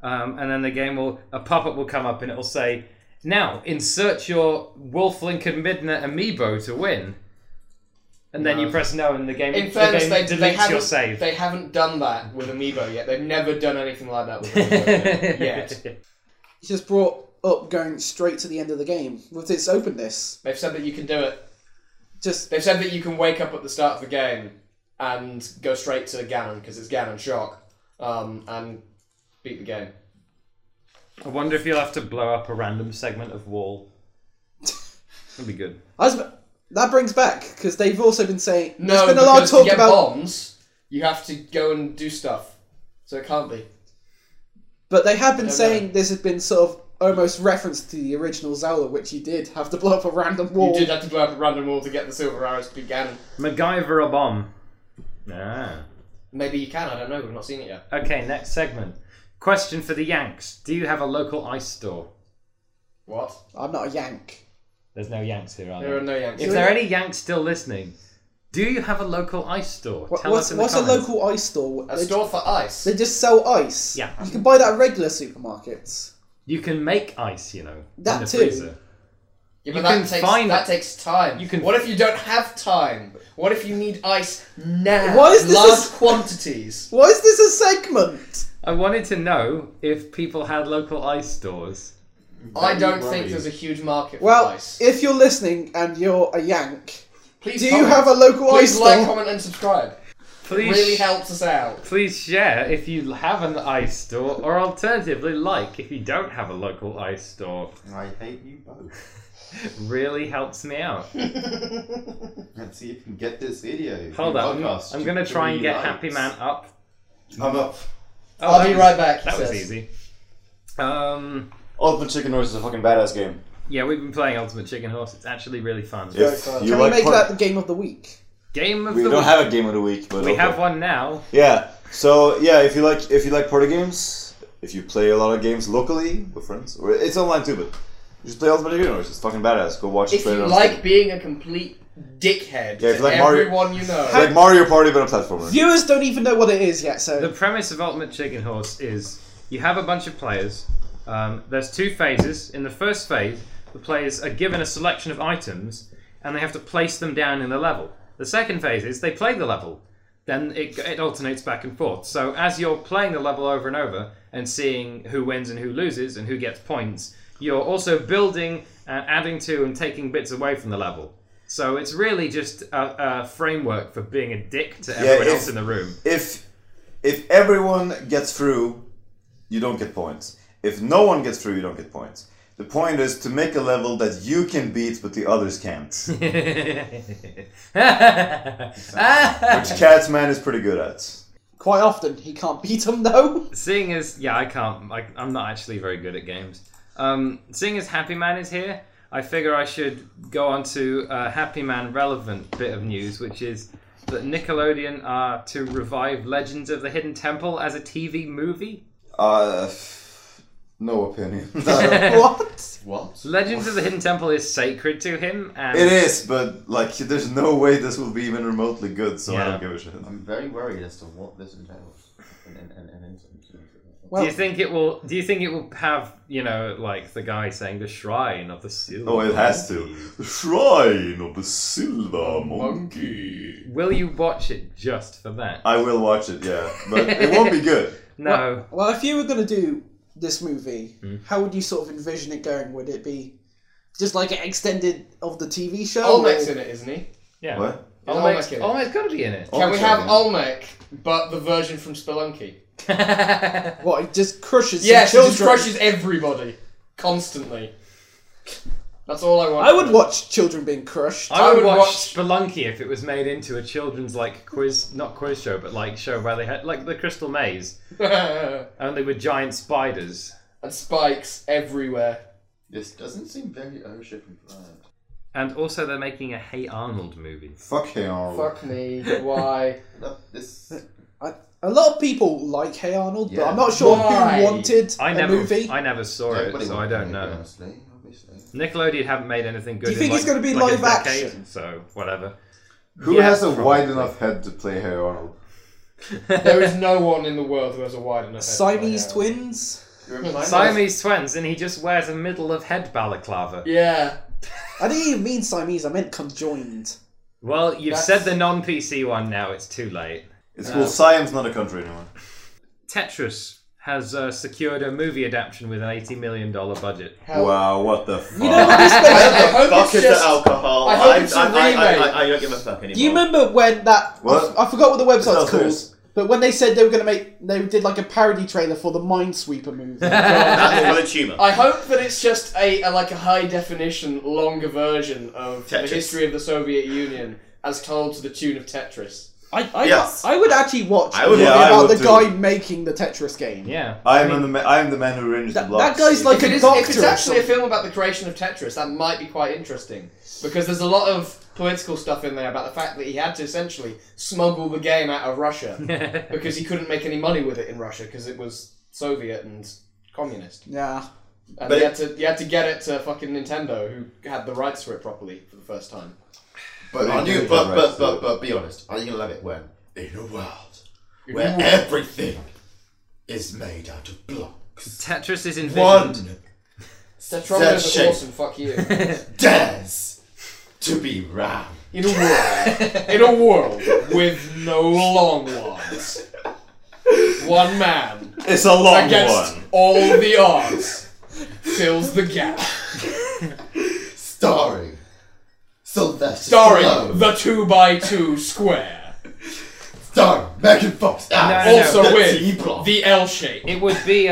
and then a pop-up will come up and it'll say, now insert your Wolf Lincoln Midna amiibo to win. And then you press no, and the game deletes your save. They haven't done that with Amiibo yet. They've never done anything like that with Amiibo yet. It's just brought up going straight to the end of the game with its openness. They've said that you can do it. Just They've said that you can wake up at the start of the game and go straight to Ganon, because it's Ganon Shock, and beat the game. I wonder if you'll have to blow up a random segment of wall. That'd be good. That brings back, because they've also been saying... No, there's been a lot of talk to get about bombs, you have to go and do stuff. So it can't be. But they have been saying this has been sort of almost referenced to the original Zelda, which you did have to blow up a random wall. You did have to blow up a random wall to get the silver arrows to beat Ganon. MacGyver a bomb. Ah. Maybe you can, I don't know, we've not seen it yet. Okay, next segment. Question for the Yanks. Do you have a local ice store? What? I'm not a Yank. There's no Yanks here, are There are no Yanks. If there are any Yanks still listening, do you have a local ice store? Tell us in the What's a comments. local ice store? A store for ice? They just sell ice. Yeah. You can buy that at regular supermarkets. You can make ice, you know, That in the too. freezer. Yeah, You but can that takes time. You can- What if you don't have time? What if you need ice now? Why is this large a- quantities? Why is this a segment? I wanted to know if people had local ice stores. I don't think there's a huge market for Well, ice. if you're listening and you're a Yank, Please do you comment. have a local ice Please like, store? comment, and subscribe. Please, It really helps us out. please share if you have an ice store, or alternatively, like if you don't have a local ice store. I hate you both. Really helps me out. Let's see if you can get this video. Hold on, Podcast I'm gonna try and get likes. Happy Man up. I'm up. Oh, I'll that be was- right back. he That was says. easy. Ultimate Chicken Horse is a fucking badass game. Yeah, we've been playing Ultimate Chicken Horse. It's actually really fun. Very If fun. you Can we like make part- that the game of the week? Game of We the don't week. have a game of the week, but We okay. have one now. Yeah. So yeah, if you like party games, if you play a lot of games locally with friends, or it's online too, but you just play Ultimate Chicken Horse. It's fucking badass. Go watch the If trailer. you on like Steam. being a complete dickhead Yeah, if to you like Mario- everyone you know, It's like Mario Party but a platformer. Viewers don't even know what it is yet, so... The premise of Ultimate Chicken Horse is you have a bunch of players. There's two phases. In the first phase, the players are given a selection of items and they have to place them down in the level. The second phase is they play the level. Then it alternates back and forth. So as you're playing the level over and over and seeing who wins and who loses and who gets points, you're also building, adding to and taking bits away from the level. So it's really just a framework for being a dick to everyone else in the room. If everyone gets through, you don't get points. If no one gets through, you don't get points. The point is to make a level that you can beat but the others can't. Which Catsman is pretty good at. Quite often, he can't beat them, though. Seeing as, yeah, I'm not actually very good at games. Seeing as Happy Man is here, I figure I should go on to a Happy Man relevant bit of news, which is that Nickelodeon are to revive Legends of the Hidden Temple as a TV movie. No opinion. What? What? Legends of the Hidden Temple is sacred to him, and It is, but like, there's no way this will be even remotely good, so I Yeah. don't give a shit. I'm very worried as to what this entails. Well, Do you think it will have, like the guy saying the Shrine of the Silver? Oh, it has to. Monkey? The Shrine of the Silver Monkey. Will you watch it just for that? I will watch it, yeah, but it won't be good. No. Well, if you were going to do this movie, how would you sort of envision it going? Would it be just like an extended of the TV show? Olmec's or- in it, isn't he? Yeah. What? Is Olmec in it? Olmec's got to be in it. Can we Olmec's have in it. Olmec, but the version from Spelunky? What, it just crushes Yes, some it just children? crushes everybody. Constantly. That's all I want. I would watch children being crushed. I would watch watch- Spelunky if it was made into a children's not quiz show, but show where they had like the Crystal Maze, And only with giant spiders. spikes everywhere. This doesn't seem very ownership implied. And also they're making a Hey Arnold movie. Fuck Hey Arnold. Fuck me. Why? Look, this. A lot of people like Hey Arnold, but Yeah. I'm not sure Why? who wanted I a movie. never saw Everybody it, so I wants don't to know. make it, honestly, obviously. Nickelodeon haven't made anything good. Do you think in, it's gonna be a live decade, action? So whatever. Who Yeah, has a probably. wide enough head to play Hey Arnold? There is no one in the world who has a wide enough head. Siamese twins? You remember mine? Siamese twins, and he just wears a middle of head balaclava. Yeah. I didn't even mean Siamese, I meant conjoined. Well, you've That's- said the non-PC one now, it's too late. It's cool. Siam's not a country anymore. Tetris has secured a movie adaptation with an $80 million budget. Hell, Wow, what the fuck? You know what this I makes hope Fuck it's is just- the alcohol. I hope it's a remake. I don't give a fuck anymore. Do you remember when that... What? I forgot what the website's No, called. serious. But when they said they were going to make... They did like a parody trailer for the Minesweeper movie. That's for the tumour. I hope that it's just a high definition, longer version of Tetris. the history of the Soviet Union as told to the tune of Tetris. Yes. I would actually watch I would- a movie Yeah, I about would the too. guy making the Tetris game. Yeah. I am the man who arranges the That, blocks. that guy's like If a it's doctor. actually a film about the creation of Tetris, that might be quite interesting. Because there's a lot of political stuff in there about the fact that he had to essentially smuggle the game out of Russia because he couldn't make any money with it in Russia because it was Soviet and communist. Yeah. And But he had to get it to fucking Nintendo, who had the rights for it properly for the first time. But But aren't you you? do But have but rights but to but be honest. Are you gonna love it when in a world where everything is made out of blocks, Tetris is one envisioned. Tetrometer is shape. awesome, fuck you. dares to be round. In a world with no long ones, one man It's a long against one. all the odds fills the gap. Starring Sylvester Starring Stallone. the 2x2 square. Starring Megan Fox. no, Also the with T-block. the L shape. It would be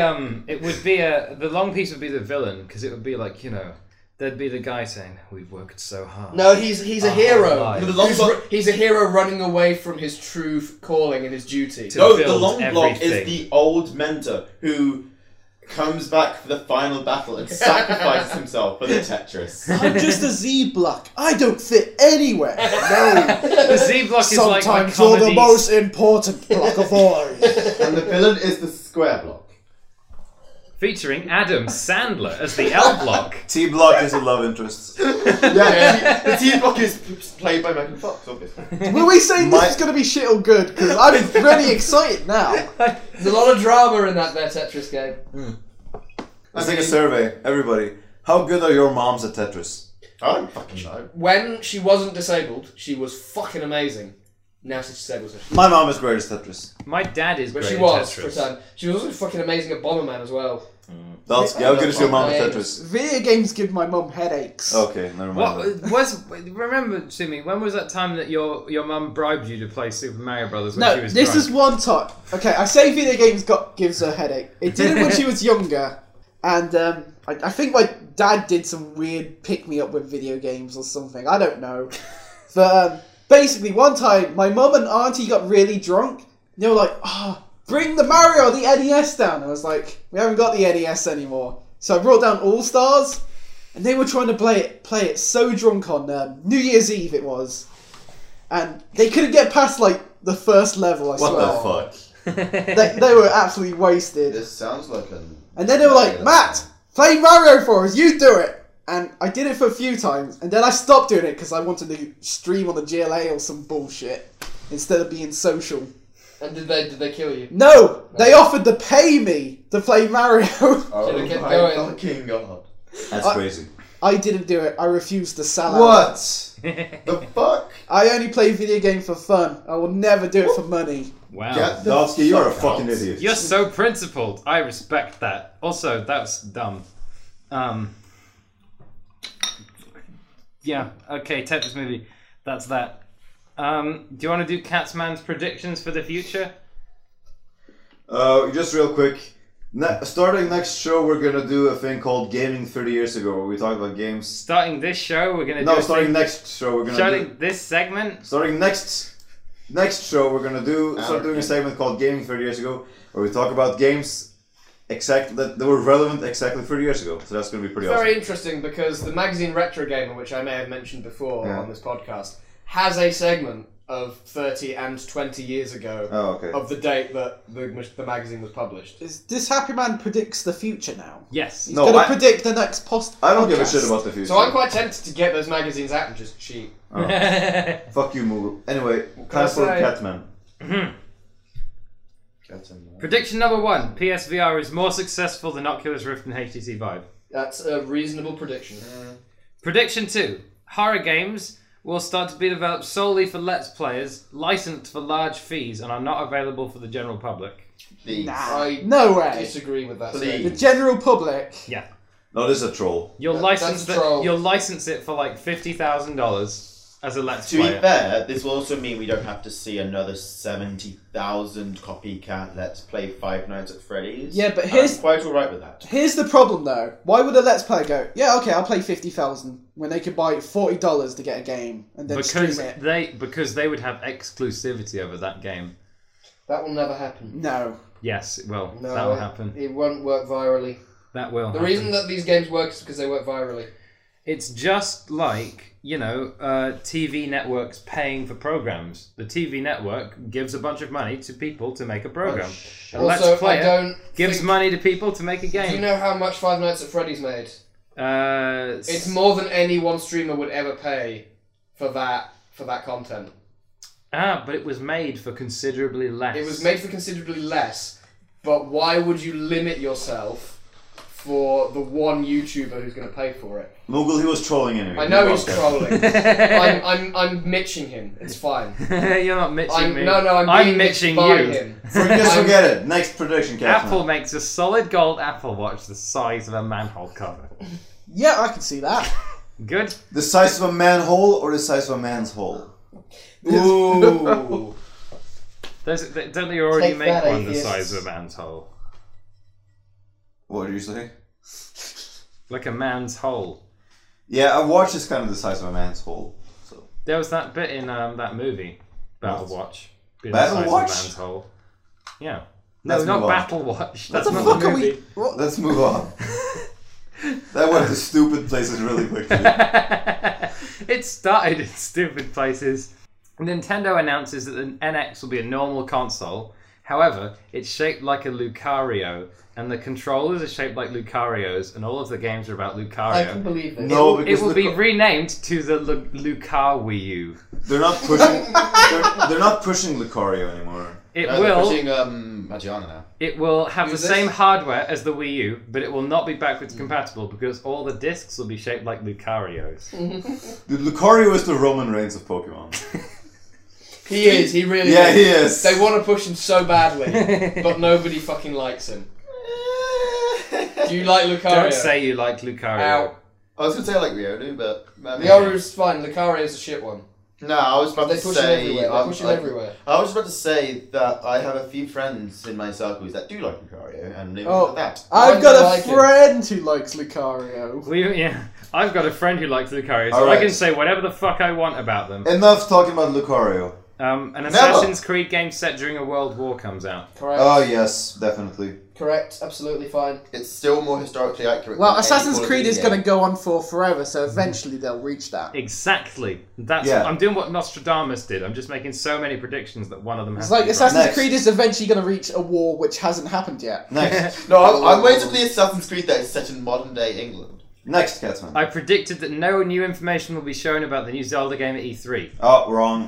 the long piece would be the villain, because it would be like, there'd be the guy saying, "We've worked so hard." No, he's a hero. life. No, the long block. He's a hero running away from his true calling and his duty. To No, the build long block is everything. the old mentor who comes back for the final battle and sacrifices himself for the Tetris. I'm just a Z block. I don't fit anywhere. No. The Z block is like my Sometimes you're the comedy. most important block of all. And the villain is the square block. Featuring Adam Sandler as the L block. T block is a love interest. Yeah, the T block is played by Megan Fox, obviously. Were we saying My- this is going to be shit or good? Because I'm really excited now. There's a lot of drama in that Tetris game. Let's take a survey, everybody. How good are your moms at Tetris? I don't fucking know. When she wasn't disabled, she was fucking amazing. Now she's disabled, so she... My mom is great at Tetris. My dad is But great she at was, for a Tetris. time. She was also fucking amazing at Bomberman as well. That's how good is your mom at Yeah. Tetris? Video games give my mum headaches. Okay, never mind. Remember, Sumi, when was that time that your mum bribed you to play Super Mario Brothers when No, she was this drunk? is one time. Okay, I say video games gives her a headache. It did it when she was younger, and I think my dad did some weird pick me up with video games or something. I don't know, but basically one time my mum and auntie got really drunk. They were like, bring the Mario, the NES down. I was like, we haven't got the NES anymore. So I brought down All Stars, and they were trying to play it so drunk on New Year's Eve it was, and they couldn't get past like the first level. I What swear. the fuck? They were absolutely wasted. This sounds like an... And then they were like, Matt, play Mario for us, you do it. And I did it for a few times, and then I stopped doing it because I wanted to stream on the GLA or some bullshit instead of being social. And did they kill you? No, they offered to pay me to play Mario. Oh Should've kept my going. fucking god. That's crazy. I didn't do it. I refused to sell out. What? The fuck? I only play video games for fun. I will never do it for money. Wow. Get the Dalsky, you're a fuck fucking out. idiot. You're so principled. I respect that. Also, that's dumb. Yeah, okay, Tetris movie. That's that. Do you want to do Catsman's predictions for the future? Just real quick. Starting next show, we're gonna do a thing called Gaming 30 Years Ago, where we talk about games. Starting this show, we're going to No, do starting next show, we're gonna starting this segment. Starting next show, we're gonna start doing a segment called Gaming 30 Years Ago, where we talk about games that were relevant exactly 30 years ago. So that's gonna be pretty Very awesome. interesting because the magazine Retro Gamer, which I may have mentioned before Yeah. on this podcast, has a segment of 30 and 20 years ago Oh, okay. of the date that the magazine was published. Is this Happy Man predicts the future now? Yes. He's No, going to I- predict the next post. I don't give a podcast. shit about the future. So I'm quite tempted to get those magazines out and just cheat. Fuck you, Moogle. Anyway, can I time for say? Catman. Prediction number 1: PSVR is more successful than Oculus Rift and HTC Vive. That's a reasonable prediction. Prediction 2: horror games will start to be developed solely for Let's Players, licensed for large fees, and are not available for the general public. Please. I No way. disagree with that. Please. statement. The general public. Yeah. No, this is a troll. You'll That's license a troll. You'll license it for like $50,000 as a Let's To be Player. fair, this will also mean we don't have to see another 70,000 copycat Let's Play Five Nights at Freddy's. Yeah, but here's- I'm quite alright with that. Here's the problem though. Why would a Let's Player go, yeah, okay, I'll play 50,000 when they could buy $40 to get a game and then Because stream it? they would have exclusivity over that game. That will never happen. No. Yes, well, No, that will happen. It won't work virally. That will The happen. reason that these games work is because they work virally. It's just like, TV networks paying for programs. The TV network gives a bunch of money to people to make a program. A Also, Let's I Player don't gives think- money to people to make a Do you game. know how much Five Nights at Freddy's made? It's It's more than any one streamer would ever pay for that content. but it was made for considerably less. It was made for considerably less, but why would you limit yourself for the one YouTuber who's going to pay for it? Moogle, he was trolling anyway. I know he's Okay. trolling. I'm mitching him. It's fine. You're not mitching me. I'm being mitching mitched by you. him. Just forget it. Next prediction, Captain. Apple makes a solid gold Apple Watch the size of a manhole cover. Yeah, I can see that. Good. The size of a manhole or the size of a man's hole? Ooh. Don't they already Take make that, one the atheists. size of a man's hole? What did you say? Like a man's hole. Yeah, a watch is kind of the size of a man's hole. So There was that bit in that movie, Battle Watch. being Battle the size Watch? Of a man's hole. Yeah. No, Let's not move on. Battle Watch. That's What the not fuck the are we... movie. What? let's move on. That went to stupid places really quickly. It started in stupid places. Nintendo announces that the NX will be a normal console. However, it's shaped like a Lucario, and the controllers are shaped like Lucarios, and all of the games are about I can Lucario. believe this. No, It because will be the- renamed to the Lucar Wii U. they're not pushing. they're not pushing Lucario anymore. It They're will. pushing Magiana now. It will have Who's the this? same hardware as the Wii U, but it will not be backwards compatible because all the discs will be shaped like Lucarios. The Lucario is the Roman Reigns of Pokemon. He is. He really Yeah, is. he is. They want to push him so badly, but nobody fucking likes him. Do you like Lucario? Don't say you like Lucario. Ow. I was going to say I like Ryodu, but... Ryoru's fine. Lucario's a shit one. No, I was about They to push him say... everywhere. They push him everywhere. I was about to say that I have a few friends in my circles that do like Lucario, and leave it Oh. at that. I've I got don't a like it. friend who likes Lucario. Yeah, I've got a friend who likes Lucario, so Alright. I can say whatever the fuck I want about them. Enough talking about Lucario. An Assassin's Creed game set during a world war comes out. Correct. Oh yes, definitely. Correct. Absolutely fine. It's still more historically accurate. Well, than any Assassin's Call of Creed Duty is going to game. go on for forever, so eventually they'll reach that. Exactly. That's Yeah. I'm doing what Nostradamus did. I'm just making so many predictions that one of them has It's to like be Assassin's Next. Creed is eventually going to reach a war which hasn't happened yet. Next, No, I'm waiting to play Assassin's Creed that is set in modern day England. next, Catsman. I predicted that no new information will be shown about the new Zelda game at E3. Oh, wrong.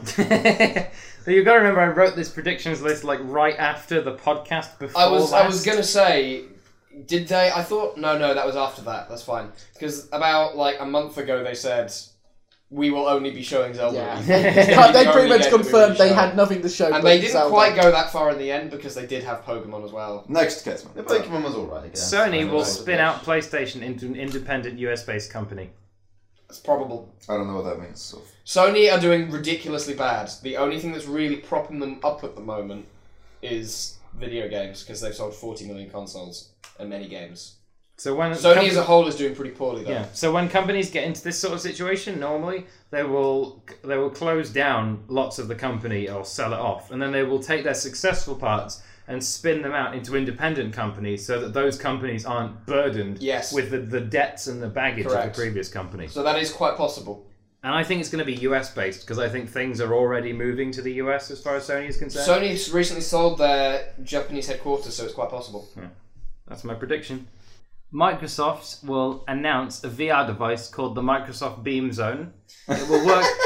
So you've got to remember, I wrote this predictions list like right after the podcast before I was last. gonna say, did they? I thought no, that was after that. That's fine because about like a month ago they said we will only be showing Zelda. Yeah. at E3. They The pretty only much game that we confirmed will they show. had nothing to show. And but they didn't Zelda. quite go that far in the end because they did have Pokemon as well. Next, Catsman. The Pokemon was alright, I guess. Sony will I spin out PlayStation into an independent US-based company. It's probable. I don't know what that means. So. Sony are doing ridiculously bad. The only thing that's really propping them up at the moment is video games because they've sold 40 million consoles and many games. So when Sony as a whole is doing pretty poorly though. Yeah. So when companies get into this sort of situation, normally they will close down lots of the company or sell it off, and then they will take their successful parts and spin them out into independent companies, so that those companies aren't burdened Yes. with the debts and the baggage of Correct. the previous company. So that is quite possible. And I think it's going to be US based because I think things are already moving to the US as far as Sony is concerned. Sony's recently sold their Japanese headquarters, so it's quite possible. That's my prediction. Microsoft will announce a VR device called the Microsoft Beam Zone. It will work.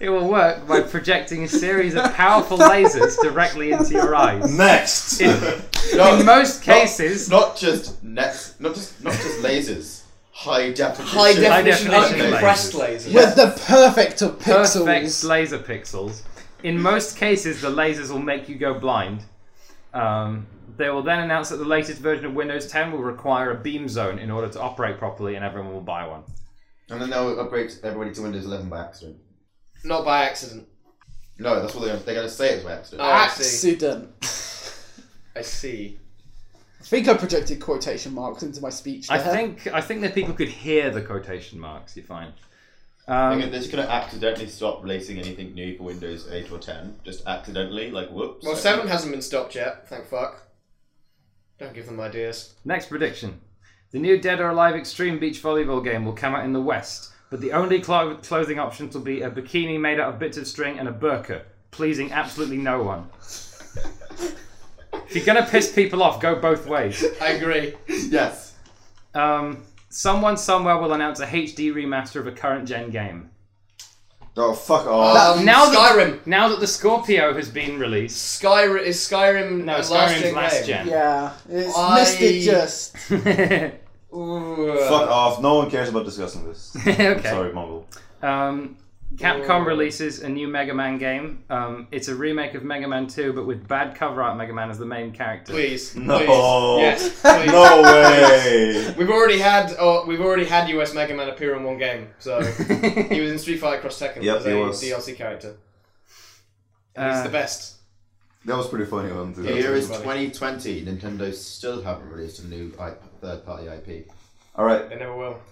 It will work by projecting a series of powerful lasers directly into your eyes. Next. In most cases, Not just lasers. High definition. High definition definition uncompressed lasers. lasers. With the perfect of pixels. perfect laser pixels. In most cases, the lasers will make you go blind. They will then announce that the latest version of Windows 10 will require a beam zone in order to operate properly, and everyone will buy one. And then they'll upgrade everybody to Windows 11 by accident. Not by accident. No, that's what they're going to say it's by accident. Oh, I see. Accident. I see. I think I projected quotation marks into my speech there. I think that people could hear the quotation marks. You're fine. They're just going to accidentally stop releasing anything new for Windows 8 or 10. Just accidentally, like, whoops. Well, 7 hasn't been stopped yet, thank fuck. Don't give them ideas. Next prediction. The new Dead or Alive Extreme Beach Volleyball game will come out in the West, but the only clothing options will be a bikini made out of bits of string and a burqa, pleasing absolutely no one. If you're going to piss people off, go both ways. I agree. Yes. Someone somewhere will announce a HD remaster of a current gen game. Oh, fuck off. Skyrim. Now that the Scorpio has been released. Skyrim No, a Skyrim's last last gen. gen. Yeah, it's I- missed it just. Ooh, Fuck off. No one cares about discussing this. Okay. Sorry, Mongol. Capcom releases a new Mega Man game. It's a remake of Mega Man 2, but with bad cover art Mega Man as the main character. Please. No. Please. Yes. Please. No way. We've already had US Mega Man appear in one game, so he was in Street Fighter Cross Tekken Yep, as he a was. DLC character. And he's the best. That was pretty funny one too. The year is funny. 2020. Nintendo still haven't released a new third-party IP. Alright. They never will.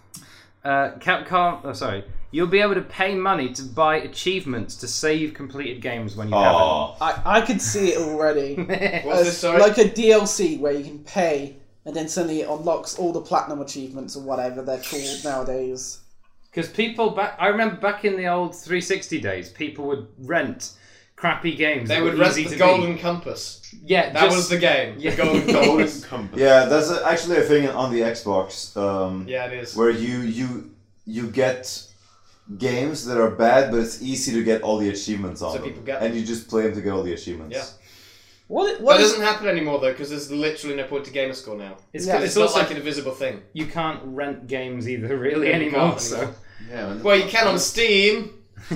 You'll be able to pay money to buy achievements to say you've completed games when you Aww. I could see it already. What's As this, sorry? like a DLC where you can pay and then suddenly it unlocks all the platinum achievements or whatever they're called nowadays. Because I remember back in the old 360 days, people would rent crappy games. They that would were rent easy the to Golden beat. Compass. Yeah, That was the game. Yeah. The Golden Compass. Yeah, that's actually a thing on the Xbox. Yeah, it is. Where you get games that are bad, but it's easy to get all the achievements on So them. people get and you just play them to get all the achievements. Yeah. What That is doesn't happen anymore though, because there's literally no point to Gamerscore now. It's, Yeah. It's it's also not like an invisible thing. you can't rent games either really Yeah, you anymore. can't So. anymore. Yeah. And Well, you can on Steam.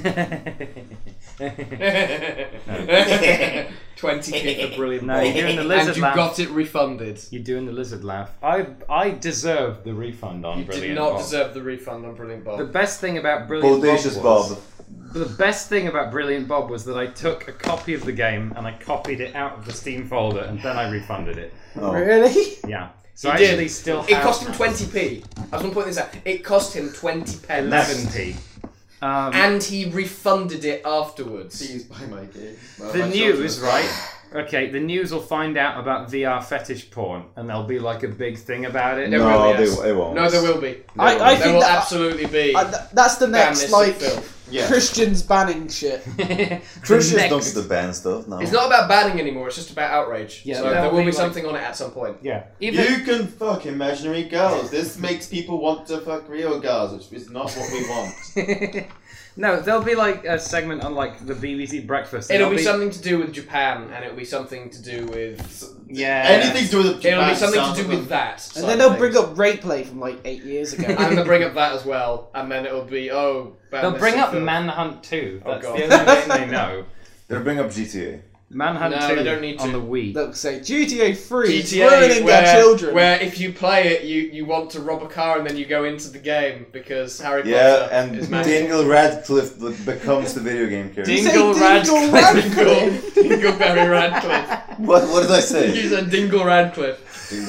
20p for brilliant. No, you're doing the lizard and you laugh. got it refunded. You're doing the lizard laugh. I deserve the refund on You Brilliant did not Bob. deserve the refund on Brilliant The Bob. best thing about Brilliant Bodacious Bob was, Bob. the best thing about Brilliant Bob was that I took a copy of the game and I copied it out of the Steam folder and then I refunded it. Oh. really? Yeah. So He I did. actually still have It cost him 20p. I just want to point this out. It cost him 20 pence. 11p. And he refunded it afterwards. please buy my game. The news, right? Okay, the news will find out about VR fetish porn, and there'll be like a big thing about it. There No, will be, yes. they won't. No, there will be. I There think will that absolutely be. that's the Damn next this like filth. Yeah. Christians banning shit. Christians Next- don't get to ban stuff, no. It's not about banning anymore, it's just about outrage. Yeah, so there'll there will be, be like- something on it at some point. Yeah. Even You can fuck imaginary girls. This makes people want to fuck real girls, which is not what we want. no, there'll be like a segment on like the BBC Breakfast. and It'll be there'll something to do with Japan, and it'll be something to do with... Yeah. Anything to do with It'll Japan be something sounds to do like with that. And side then of they'll things. bring up rape play from like 8 years ago. And they'll bring up that as well, and then it'll be, They'll bring up Man. Manhunt 2. Oh, That's God. the only game they know. They'll bring up GTA. Manhunt No, 2 they don't need on to. the Wii. They'll say GTA 3 is GTA, ruining their children. where if you play it, you want to rob a car and then you go into the game because Harry Yeah, Potter and is magic. Daniel Radcliffe becomes the video game character. You say Dingle Dingle Radcliffe. Radcliffe. Dingleberry Radcliffe. What did I say? He's a Dingle Radcliffe.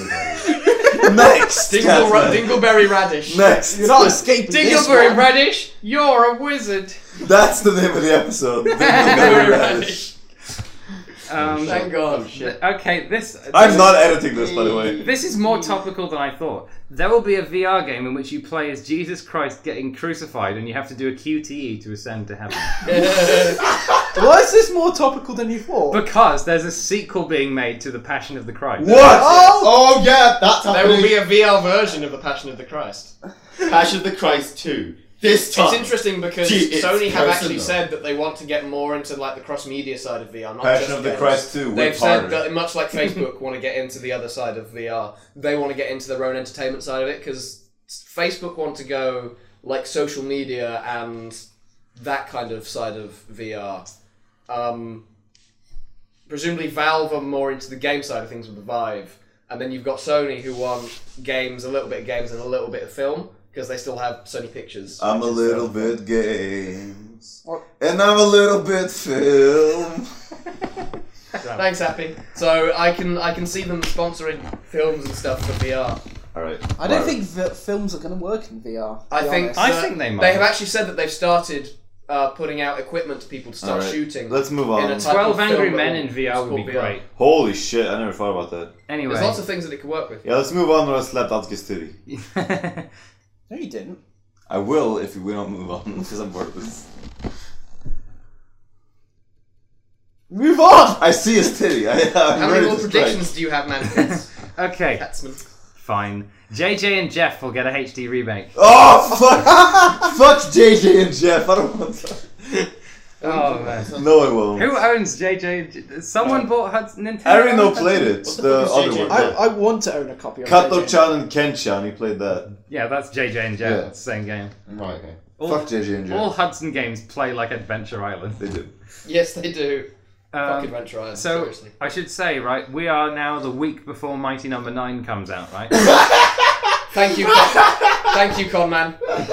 Next! Catman. Dingleberry Radish. Next! You're not escaping this Dingleberry one. Radish, you're a wizard. That's the name of the episode. Dingleberry Dingleberry Radish. Radish. Thank God. Okay, this. I'm not editing this, by the way. This is more topical than I thought. There will be a VR game in which you play as Jesus Christ getting crucified, and you have to do a QTE to ascend to heaven. Why is this more topical than you thought? Because there's a sequel being made to The Passion of the Christ. What? Oh! Oh yeah, that's There happening. will be a VR version of The Passion of the Christ. Passion of the Christ 2. This time. It's interesting because Gee, it's Sony have actually personal. said that they want to get more into like the cross-media side of VR, not Passion just of the games. Christ 2, They've whip said harder. that much like Facebook want to get into the other side of VR, they want to get into their own entertainment side of it because Facebook want to go like social media and that kind of side of VR. Presumably Valve are more into the game side of things with the Vive, and then you've got Sony who want games, a little bit of games and a little bit of film because they still have Sony Pictures. I'm a which is, little bit games. What? And I'm a little bit film. Thanks, Happy. So I can see them sponsoring films and stuff for VR. Alright. I don't think that films are going to work in VR. I to be think honest. I think they might. They have actually said that they've started putting out equipment to people to start Alright, shooting. let's move in on. a type 12 of Angry film Men that in will- VR it's would be called VR. great. Holy shit, I never thought about that. Anyway. There's lots of things that it could work with. Yeah, let's move on or I slapped Atsuki's titty. No, you didn't. I will if we don't move on, because I'm bored with this. Move on! I see his titty. I'm How many ready more to predictions strike. do you have, Manfred? Okay, Katzman. fine. JJ and Jeff will get a HD remake. Oh, fuck! Fuck JJ and Jeff. I don't want that. Oh man. No, I won't. Who owns JJ and Jeff? Someone bought Nintendo. I already know owns played Hudson? it. What the The fuck is other JJ? one. I want to own a copy of Kato-chan and Ken-chan, he played that. Yeah, that's JJ and Jeff. Yeah. It's the same game. Right, okay. All, Fuck JJ and Jeff. all Hudson games play like Adventure Island. They do. Yes, they do. Fuck Um, Adventure Island, so seriously. I should say, right, we are now the week before Mighty Number 9 comes out, right? Thank you, thank you, Conman.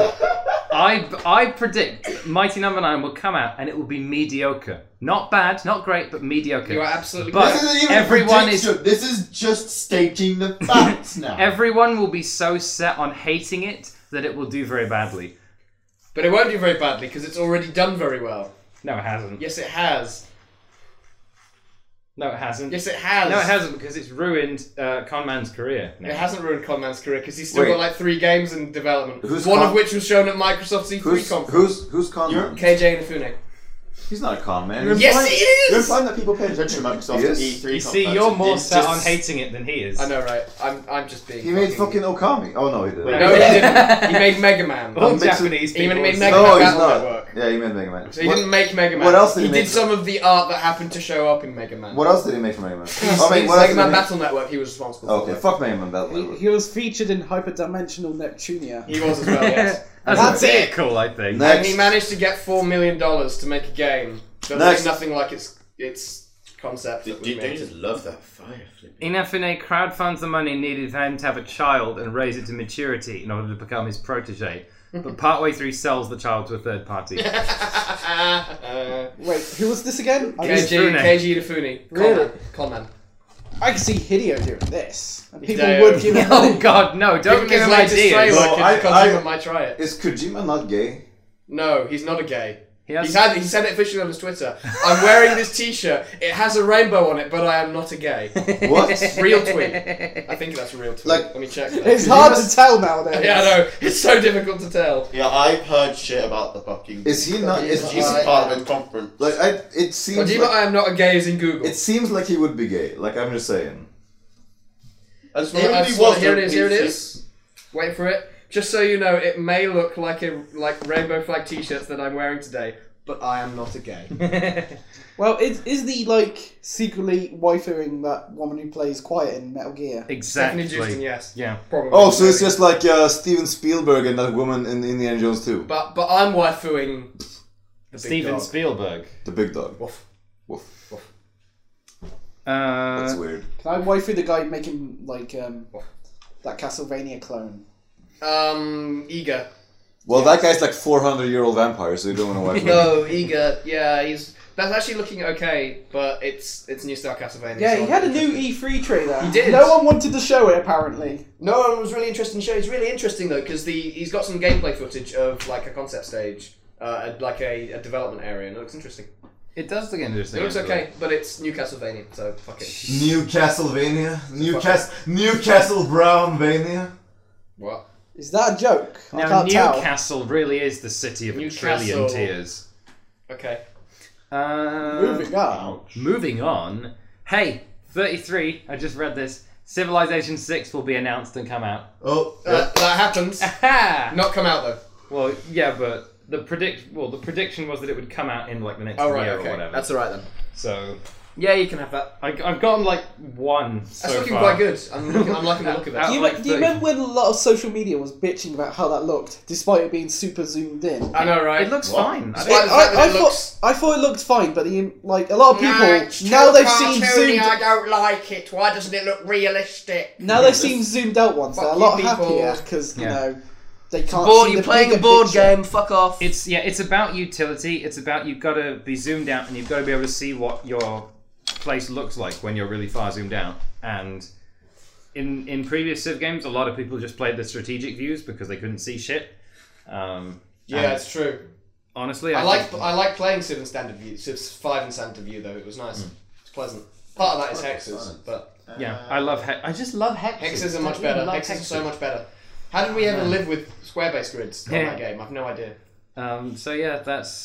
I predict Mighty Number 9 will come out and it will be mediocre. Not bad, not great, but mediocre. You are absolutely But This isn't even everyone a is- prediction. This is just stating the facts now. Everyone will be so set on hating it that it will do very badly. But it won't do very badly because it's already done very well. No, it hasn't. Yes, it has. No, it hasn't. Yes, it has. No, it hasn't because it's ruined Conman's career. It hasn't ruined Conman's career because he's still Wait. got like 3 games in development. Who's One Con- of which was shown at Microsoft's E3 conference. Who's con man? KJ Inafune. He's not a con man. You're Yes, implying- he is! You're implying that people pay attention to Microsoft He is. E3 You see, conference. you're more It's set on just- hating it than he is. I know, right? I'm just being. He made fucking Okami. Oh no, he didn't. No, he didn't. He made Mega Man. All I'm mixing- Japanese He people. made Mega No, Man he's Battle not. Network. Yeah, he made Mega Man. So he didn't make Mega Man. What else did he he make? did some of the art that happened to show up in Mega Man. What else did he make for Mega Man? He's, I mean, he's what else Mega did Man he make? Battle Network. He was responsible for. Okay, fuck Mega Man Battle He, Network. he was featured in Hyperdimensional Neptunia. He was as well. Yes. That's, That's a bit it. cool, I think. Next. And he managed to get $4 million to make a game that Next. looks nothing like its concept. That was Don't you made. just love that fire flipping? Inafune crowdfunds the money needed for him to have a child and raise it to maturity in order to become his protege. But partway through sells the child to a third party. Wait, who was this again? KG Inafune. Really? Conman. I can see Hideo doing this. And people Hideo. would give him Oh god, no, don't Given give his him latest ideas. trailer, No, Kojima I- might try it. Is Kojima not gay? No, he's not a gay. He has- He said it officially on his Twitter. I'm wearing this T-shirt. It has a rainbow on it, but I am not a gay. What? Real tweet. I think that's a real tweet. Like- Let me check that. It's hard to tell nowadays. Yeah, I know. It's so difficult to tell. Yeah, I've heard shit about the fucking. Is he not? Is He's I- part of a conference. like it seems. Kojima, Like, I am not a gay is in Google. it seems like he would be gay. Like I'm just saying. I just Even wanna- I if he just wanna- wasn't, here it he's is. Wait for it. Just so you know, it may look like rainbow flag T-shirts that I'm wearing today, but I am not a gay. Well, is the secretly waifuing that woman who plays Quiet in Metal Gear? Stephanie Houston, Exactly. yes. Yeah. Probably. Oh, so it's just like Steven Spielberg and that woman in Indiana Jones 2. But I'm waifuing the big Steven dog. Spielberg. The big dog. Woof. Woof. Uh, That's weird. Can I waifu the guy making that Castlevania clone? Eager. Well, that guy's like 400-year-old vampire, so you don't want to watch him. No, Eager. Yeah, that's actually looking okay, but it's new style Castlevania. Yeah, so he I'm had a not new interested. E3 trailer. He did. No one wanted to show it, apparently. No one was really interested in the show. It's really interesting though because he's got some gameplay footage of like a concept stage, like a development area, and it looks interesting. it does look interesting. It looks actually. okay, but it's new Castlevania, so fuck it. New Castlevania? Newcastle Brownvania? What? Is that a joke? I Now, can't tell. Newcastle really is the city of a Newcastle. trillion tears. Okay. Moving on. Moving on. Hey, 33, I just read this. Civilization 6 will be announced and come out. Oh, That happens. Ha! Not come out though. Well, yeah, but the prediction was that it would come out in like the next year or whatever. That's alright then. So Yeah, you can have that. I've gotten like one That's so looking far. quite good. I'm liking the look of Out it. of like Do you 30. remember when a lot of social media was bitching about how that looked, despite it being super zoomed in? I know, right? It looks What? fine. Despite the fact that it looks... I thought it looked fine, but a lot of people now they've seen zoomed. I don't like it. Why doesn't it look realistic? Now they've seen zoomed out ones. They're a Fuck lot you people. happier because you Yeah. know they can't. Board, see you're the playing a bigger board picture. game. Fuck off. It's about utility. It's about you've got to be zoomed out and you've got to be able to see what your place looks like when you're really far zoomed out. And in previous Civ games, a lot of people just played the strategic views because they couldn't see shit. Yeah, and it's true. honestly, I think- like playing Civ in standard view. Civ 5 in standard view though. It was nice. It's pleasant. Part of that is hexes, but Yeah, I love I just love hexes. hexes are much I better. love Hexes are so much better. How did we ever live with square-based grids on Yeah. that game? I've no idea. So yeah,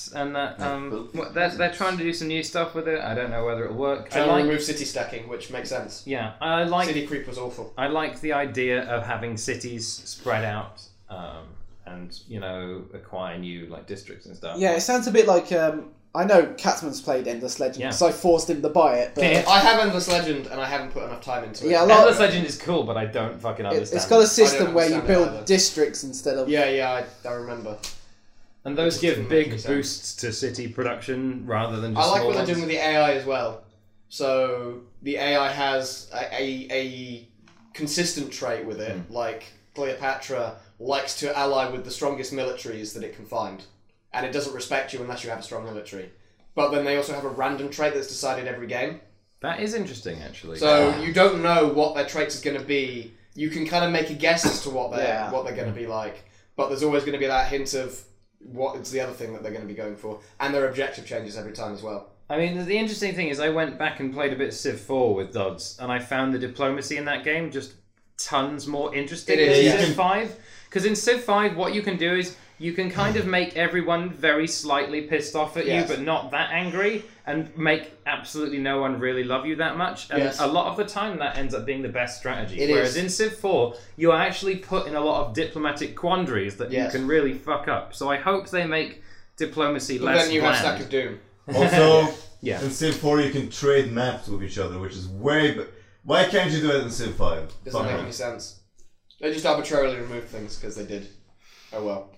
they're trying to do some new stuff with it. I don't know whether it'll work. Trying to remove city stacking, which makes sense. Yeah, I like City creep was awful. I like the idea of having cities spread out, and acquire new like districts and stuff. Yeah, it sounds a bit like I know Catsman's played Endless Legend because I forced him to buy it, but Yeah. I have Endless Legend and I haven't put enough time into it. Yeah, a lot- Endless Legend is cool, but I don't fucking understand. it's got a I system don't where you understand it build either. districts instead of. Yeah, I remember. And those It give doesn't make any big sense. boosts to city production rather than just I like small what they're ones. doing with the AI as well. So the AI has a consistent trait with it, like Cleopatra likes to ally with the strongest militaries that it can find, and it doesn't respect you unless you have a strong military. But then they also have a random trait that's decided every game. That is interesting, actually. So you don't know what their traits is going to be. You can kind of make a guess as to what they're going to be like, but there's always going to be that hint of what is the other thing that they're going to be going for, and their objective changes every time as well. I mean, the interesting thing is I went back and played a bit of Civ 4 with Dodds, and I found the diplomacy in that game just tons more interesting It is, than yeah. Civ 5. Because in Civ 5, what you can do is you can kind of make everyone very slightly pissed off at Yes. you, but not that angry, and make absolutely no one really love you that much. And Yes. a lot of the time, that ends up being the best strategy. It Whereas is. in Civ 4, you are actually put in a lot of diplomatic quandaries that Yes. you can really fuck up. So I hope they make diplomacy But less then you have bland. Stack of Doom. Also, Yeah. in Civ 4 you can trade maps with each other, which is way. Why can't you do it in Civ 5? Doesn't make any sense. They just arbitrarily removed things because they did. Oh well.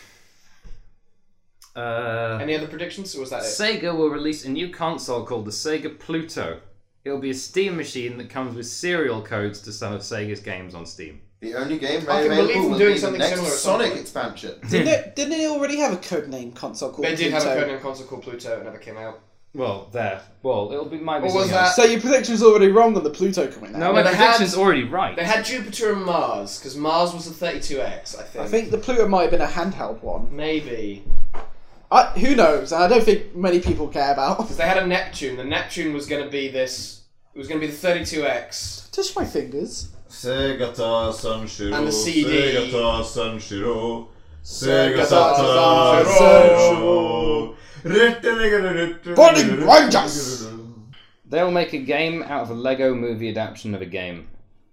Any other predictions, or was that it? Sega will release a new console called the Sega Pluto. It'll be a Steam machine that comes with serial codes to some of Sega's games on Steam. The only game I can available believe them will doing be the something next similar at some Sonic point. expansion. Didn't it already have a codename console called They did Pluto? have a codename console called Pluto. It never came out. Well, it'll be might be What was something that? else. So your prediction's already wrong on the Pluto coming out. No, my they prediction's had- already right. They had Jupiter and Mars because Mars was the 32X. I think. I think the Pluto might have been a handheld one. Maybe Who knows? I don't think many people care about. because they had a Neptune. The Neptune was going to be this. It was going to be the 32X. Touch my fingers. Sega ta Sanshiro. And the CD. Sega ta Sanshiro. Sega Sega ta ta Sanshiro. Sanshiro. Burning Rangers! They'll make a game out of a Lego movie adaptation of a game.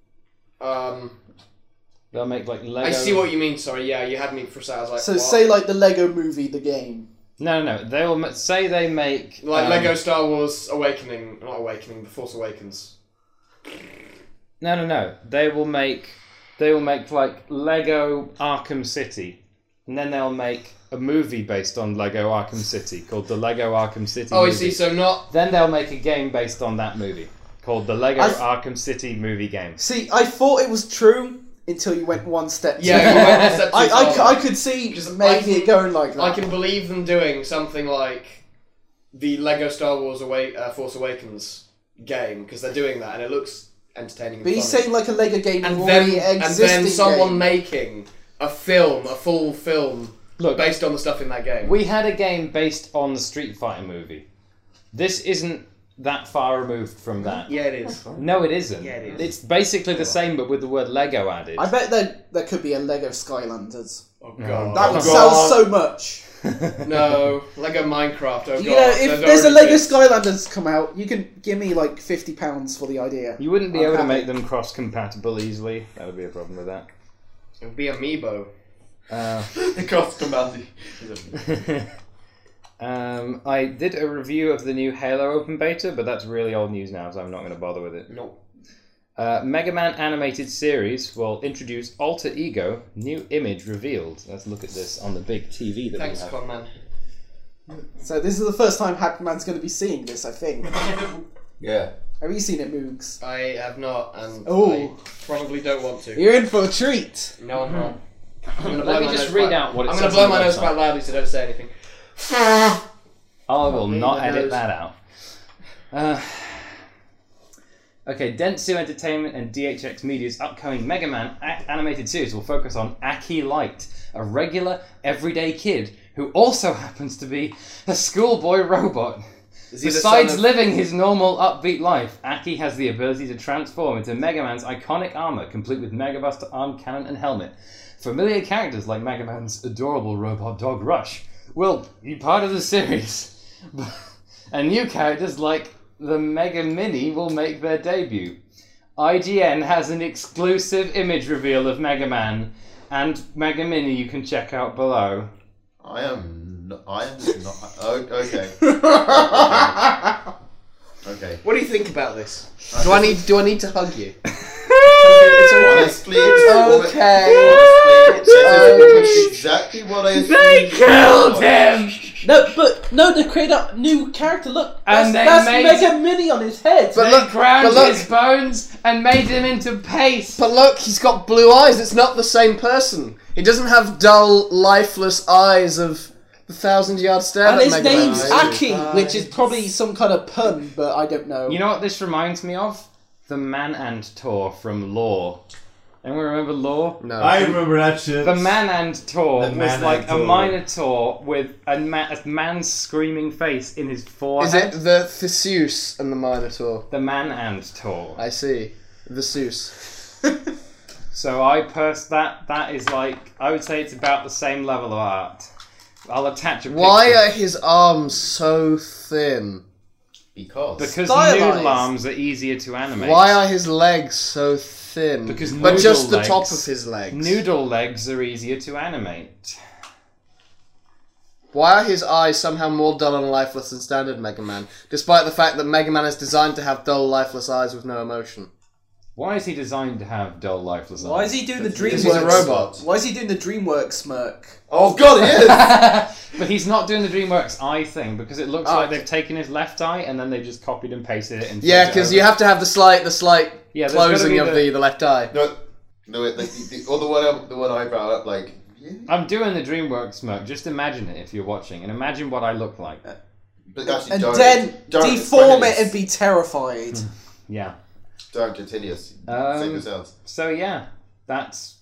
They'll make like Lego. I see what you mean. Sorry, yeah, you had me for a second. I was like, So what? say like the Lego movie, the game. No. They will say they make Like Lego Star Wars Awakening, not Awakening, The Force Awakens. No. They will make like Lego Arkham City, and then they'll make a movie based on Lego Arkham City called the Lego Arkham City. Oh, I movie. see. So not. Then they'll make a game based on that movie called the Lego I've- Arkham City movie game. See, I thought it was true until you went one step too Yeah, you far. went one step too far. I could see Just- maybe I can- it going like that. I can believe them doing something like the Lego Star Wars Force Awakens game because they're doing that and it looks entertaining. And But he's funny. saying like a Lego game and with then already and existing then someone game. making a full film Look, based on the stuff in that game. we had a game based on the Street Fighter movie. This isn't that far removed from that. Yeah, it is. No, it isn't. Yeah, it is. It's basically the same, but with the word Lego added. I bet there could be a Lego Skylanders. Oh god. That Oh, would God. sell so much. No, Lego Minecraft. Oh god. You know, if Those there's a already Lego exist. Skylanders come out, you can give me like £50 for the idea. You wouldn't be I'm able to happy. make them cross-compatible easily. That would be a problem with that. It would be Amiibo. Across command. I did a review of the new Halo open beta, but that's really old news now, so I'm not going to bother with it. No. Mega Man animated series will introduce Alter Ego, new image revealed. Let's look at this on the big TV that Thanks, we have. Conman. So this is the first time Happy Man's going to be seeing this, I think. Yeah. Have you seen it, Moogs? I have not, and Oh. I probably don't want to. You're in for a treat. No, I'm not. I'm gonna blow Let me my just nose read quite- out what it I'm says going to blow on the my nose website. quite loudly, so don't say anything. I will me, not my edit nose. that out. Okay, Dentsu Entertainment and DHX Media's upcoming Mega Man animated series will focus on Aki Light, a regular, everyday kid who also happens to be a schoolboy robot. Is he the Besides son of- living his normal, upbeat life, Aki has the ability to transform into Mega Man's iconic armor, complete with Mega Buster arm cannon and helmet. Familiar characters like Mega Man's adorable robot dog Rush will be part of the series. And new characters like the Mega Mini will make their debut. IGN has an exclusive image reveal of Mega Man and Mega Mini you can check out below. I am not. Oh, okay. Okay. What do you think about this? Do I need to hug you? Honestly, it's Okay. it's exactly what I assumed. They killed him! No, they created a new character. Look, And that's they made- Mega Mini on his head. But They look- ground but look- his bones and made him into paste. But look, he's got blue eyes. It's not the same person. He doesn't have dull, lifeless eyes of the 1,000-yard stare. And that his Mega Man name's has. Aki, which is probably some kind of pun, but I don't know. You know what this reminds me of? The Man-Ant Tour from Lore. Anyone remember Lore? No. I remember that shit. The Man-Ant Tour The was Man-Ant like a Tour. Minotaur with a man's screaming face in his Is forehead. it the Theseus and the Minotaur? The Man-Ant Tour. I see. The Zeus. So that is like, I would say it's about the same level of art. I'll attach a picture. Why are his arms so thin? Because Stylized. noodle arms are easier to animate. Why are his legs so thin? Because but just noodle the top legs- of his legs. Noodle legs are easier to animate. Why are his eyes somehow more dull and lifeless than standard Mega Man, despite the fact that Mega Man is designed to have dull, lifeless eyes with no emotion? Why is he designed to have dull, lifeless eyes? Why is he doing the Because DreamWorks? he's a robot. Why is he doing the DreamWorks smirk? Oh god, it is! But he's not doing the DreamWorks eye thing because it looks Oh. like they've taken his left eye and then they just copied and pasted it. And Yeah, flipped it because over. you have to have the slight Yeah, there's gotta closing be of the left eye. No, like the one I brought up, like. Yeah. I'm doing the DreamWorks smirk. Just imagine it if you're watching, and imagine what I look like. But actually, And don't, then don't deform it's it and be terrified. Yeah. Don't continue. Save yourselves. So yeah, that's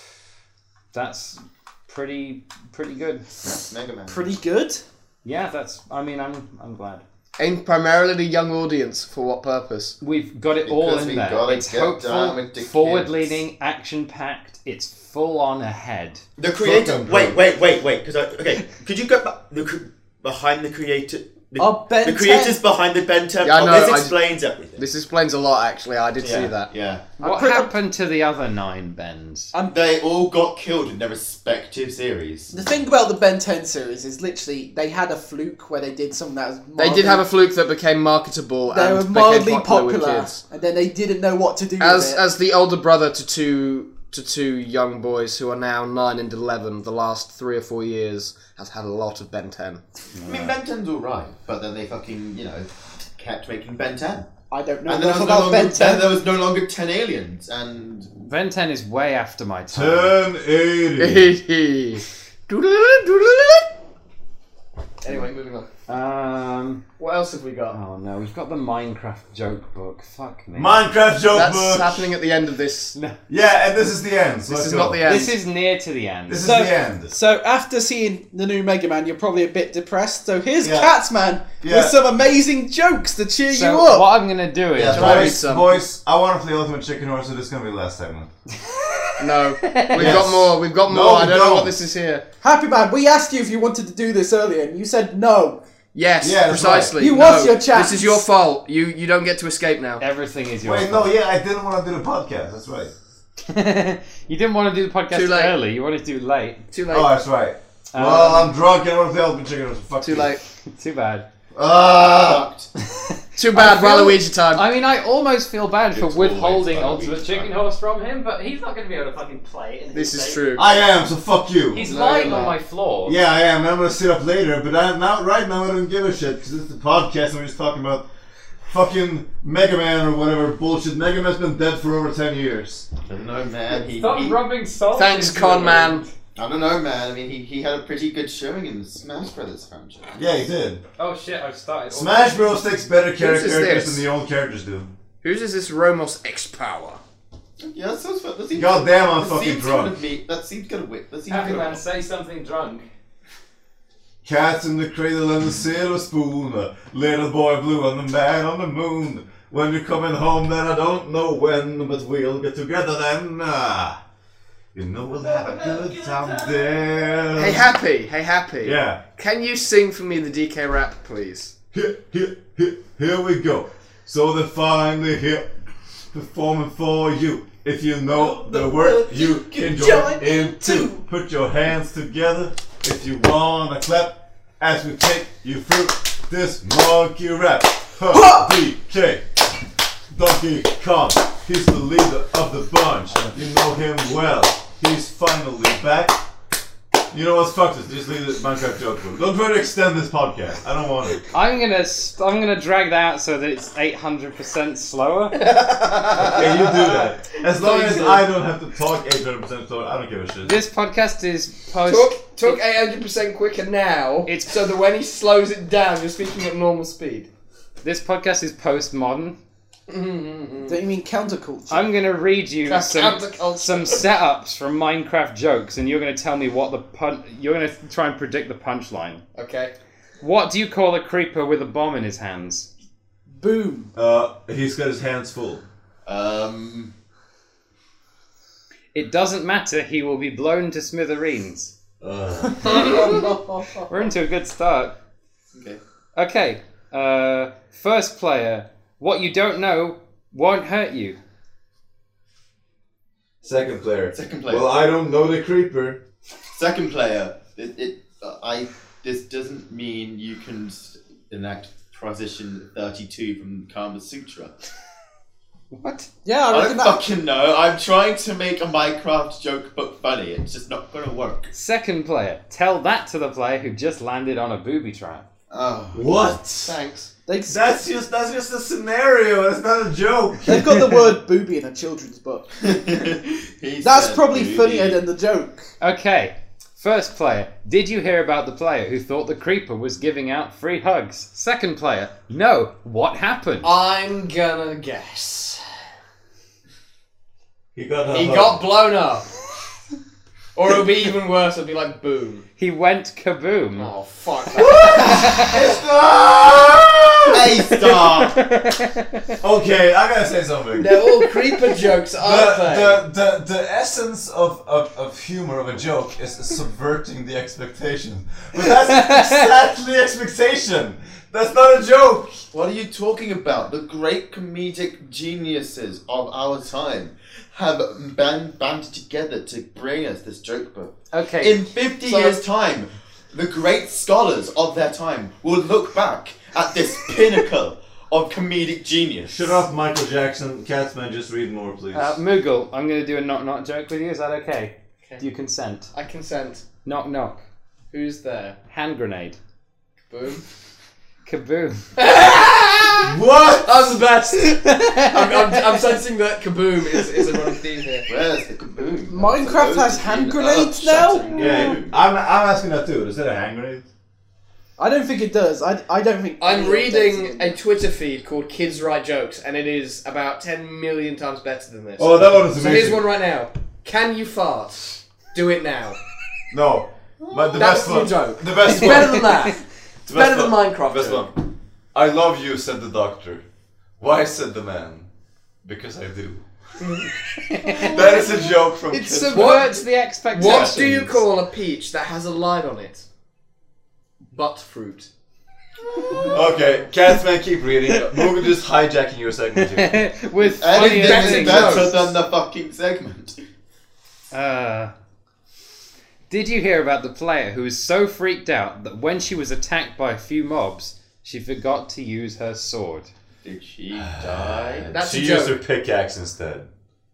pretty good. Mega Man. Pretty good. Yeah, I'm glad. Aimed primarily at a young audience. For what purpose? We've got it all Because in we there. gotta It's get down hopeful, with the forward-leaning, action-packed. It's full on ahead. The creator. Fucking Wait. Because okay, could you go behind the creator? Oh, Ben The 10. creators behind the Ben 10. Yeah, I Oh, know, this I- explains everything. This explains a lot, actually. I did see that. Yeah. What happened to the other 9 Bens? They all got killed in their respective series. The thing about the Ben 10 series is literally they had a fluke where they did something that was They did have a fluke that became marketable They and were became mildly popular with popular, kids. and then they didn't know what to do with it. As the older brother to two young boys who are now 9 and 11, the last 3 or 4 years has had a lot of Ben 10. I mean, Ben 10's alright, but then they fucking, kept making Ben 10. I don't know And then enough about Ben 10. there was no longer 10 aliens, and... Ben 10 is way after my time. 1080. Anyway, moving on. What else have we got? Oh no, we've got the Minecraft joke book. Fuck me. Minecraft joke That's book. happening at the end of this. Yeah, and this is the end. So This let's is go. not the end. This is near to the end. This is So- the end. So after seeing the new Mega Man, you're probably a bit depressed. So here's Yeah. Catsman Yeah. with some amazing jokes to cheer So you up. what I'm gonna do is Yeah, Shall I read Boys, some? boys, I want to play Ultimate Chicken Horse, so this is going to be the last segment. No. We've Yes. got more. We've got No, more. we I don't know don't. what this is here. Happy Man, we asked you if you wanted to do this earlier, and you said no. Yes, Yeah, that's precisely. right. You No, lost your chance. This is your fault. You don't get to escape now. everything is your Wait, fault. no, yeah, I didn't want to do the podcast. That's right. You didn't want to do the podcast Too late. early. You wanted to do it late. Too late. Oh, that's right. Well, I'm drunk and I want to play Ultimate Chicken. Fuck Too you. late. Too bad. Too bad. Waluigi time. I mean, I almost feel bad for It's withholding always Ultimate Waluigi Chicken time. Horse from him, but he's not going to be able to fucking play it. In This his is state. true. I am, so fuck you. He's No, lying you're on not. my floor. Yeah, I am. I'm gonna sit up later, but right now I don't give a shit because it's the podcast and we're just talking about fucking Mega Man or whatever bullshit. Mega Man's been dead for over 10 years. I don't know, man. Stop rubbing salt. Thanks, into con it. man. I don't know, man. I mean, he had a pretty good showing in the Smash Brothers franchise. Yeah, he did. Oh shit! I've started. Smash Bros takes better characters this? than the old characters do. Whose is this Romos X Power? Yeah, that sounds fun. That seems, God damn, I'm that fucking seems drunk. Kind of me, that seems kind of weird. That seems Happy kind man, of say something drunk. Cats in the cradle and the silver spoon. Little boy blue and the man on the moon. When you're coming home, then I don't know when, but we'll get together then. You know we'll have a good time there. Hey, Happy. Yeah. Can you sing for me the DK rap, please? Here we go. So they're finally here, performing for you. If you know the word, you can join in too. Put your hands together if you wanna clap as we take you through this monkey rap. DK, Donkey Kong, he's the leader of the bunch. You know him well. He's finally back. You know what? Fuck this. Just leave the Minecraft joke. Don't try to extend this podcast. I don't want it. I'm gonna drag that out so that it's 800% slower. Okay, you do that. As long as I don't have to talk 800% slower, I don't give a shit. This podcast is post. Talk 800% quicker now. It's- so that when he slows it down, you're speaking at normal speed. This podcast is postmodern. Don't you mean counterculture? I'm gonna read you some Counterculture. setups from Minecraft jokes, and you're gonna tell me what you're gonna try and predict the punchline. Okay. What do you call a creeper with a bomb in his hands? Boom. He's got his hands full. It doesn't matter. He will be blown to smithereens. We're into a good start. Okay. Okay. First player. What you don't know won't hurt you. Second player. Second player. Well, I don't know the creeper. Second player. This doesn't mean you can enact Transition 32 from Kama Sutra. What? Yeah, I I reckon don't that. fucking know. I'm trying to make a Minecraft joke but funny. It's just not gonna work. Second player. Tell that to the player who just landed on a booby trap. Oh. What? Thanks. That's just a scenario. That's not a joke. They've got the word booby in a children's book. That's probably funnier than the joke. Okay. First player. Did you hear about the player who thought the creeper was giving out free hugs? Second player. No. What happened? I'm gonna guess. He got He got blown up. Or it'll be even worse, it'll be like boom. He went kaboom. Oh, fuck. Hey, stop! Okay, I gotta say something. They're all creeper jokes, aren't they? The essence of humor of a joke is subverting the expectation. But that's exactly expectation. That's not a joke. What are you talking about? The great comedic geniuses of our time have banded together to bring us this joke book. Okay. In 50 years' time, the great scholars of their time will look back at this pinnacle of comedic genius. Shut up, Michael Jackson. Catsman, just read more, please. Moogle, I'm going to do a knock-knock joke with you. Is that okay? Okay. Do you consent? I consent. Knock-knock. Who's there? Hand grenade. Boom. Kaboom. What? That's the best. I'm sensing that kaboom is a running theme here. Where's the kaboom? Minecraft has hand grenades now? Yeah, I'm asking that too. Is that a hand grenade? I don't think it does. I don't think. I'm reading a Twitter feed called Kids Write Jokes, and it is about 10 million times better than this. Oh, that one is So amazing. here's one right now. Can you fart? Do it now. No. But the That's best the one. joke. The best It's one. better than that. It's The better best than one. Minecraft. Best joke. one. I love you, said the doctor. Why, said the man? Because I do. That is a joke from It Kids. Subverts the expectations. What do you call a peach that has a line on it? Butt fruit. Okay, Catsman, keep reading. We're just hijacking your segment here. With funny Anything better jokes. than the fucking segment. Did you hear about the player who was so freaked out that when she was attacked by a few mobs, she forgot to use her sword? Did she die? That's She a used joke. her pickaxe instead.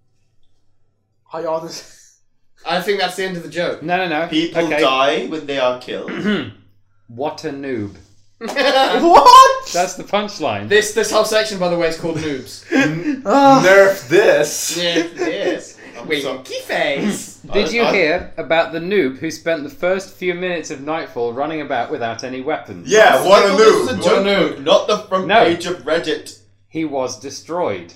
I honestly. I think that's the end of the joke. No. People Okay. die when they are killed. What a noob. What? That's the punchline. This whole section, by the way, is called noobs. Nerf this. Yes. Winky face. Did you I- hear about the noob who spent the first few minutes of Nightfall running about without any weapons? Yeah, what a This is a noob. joke What a noob. book, not the front No. page of Reddit. He was destroyed.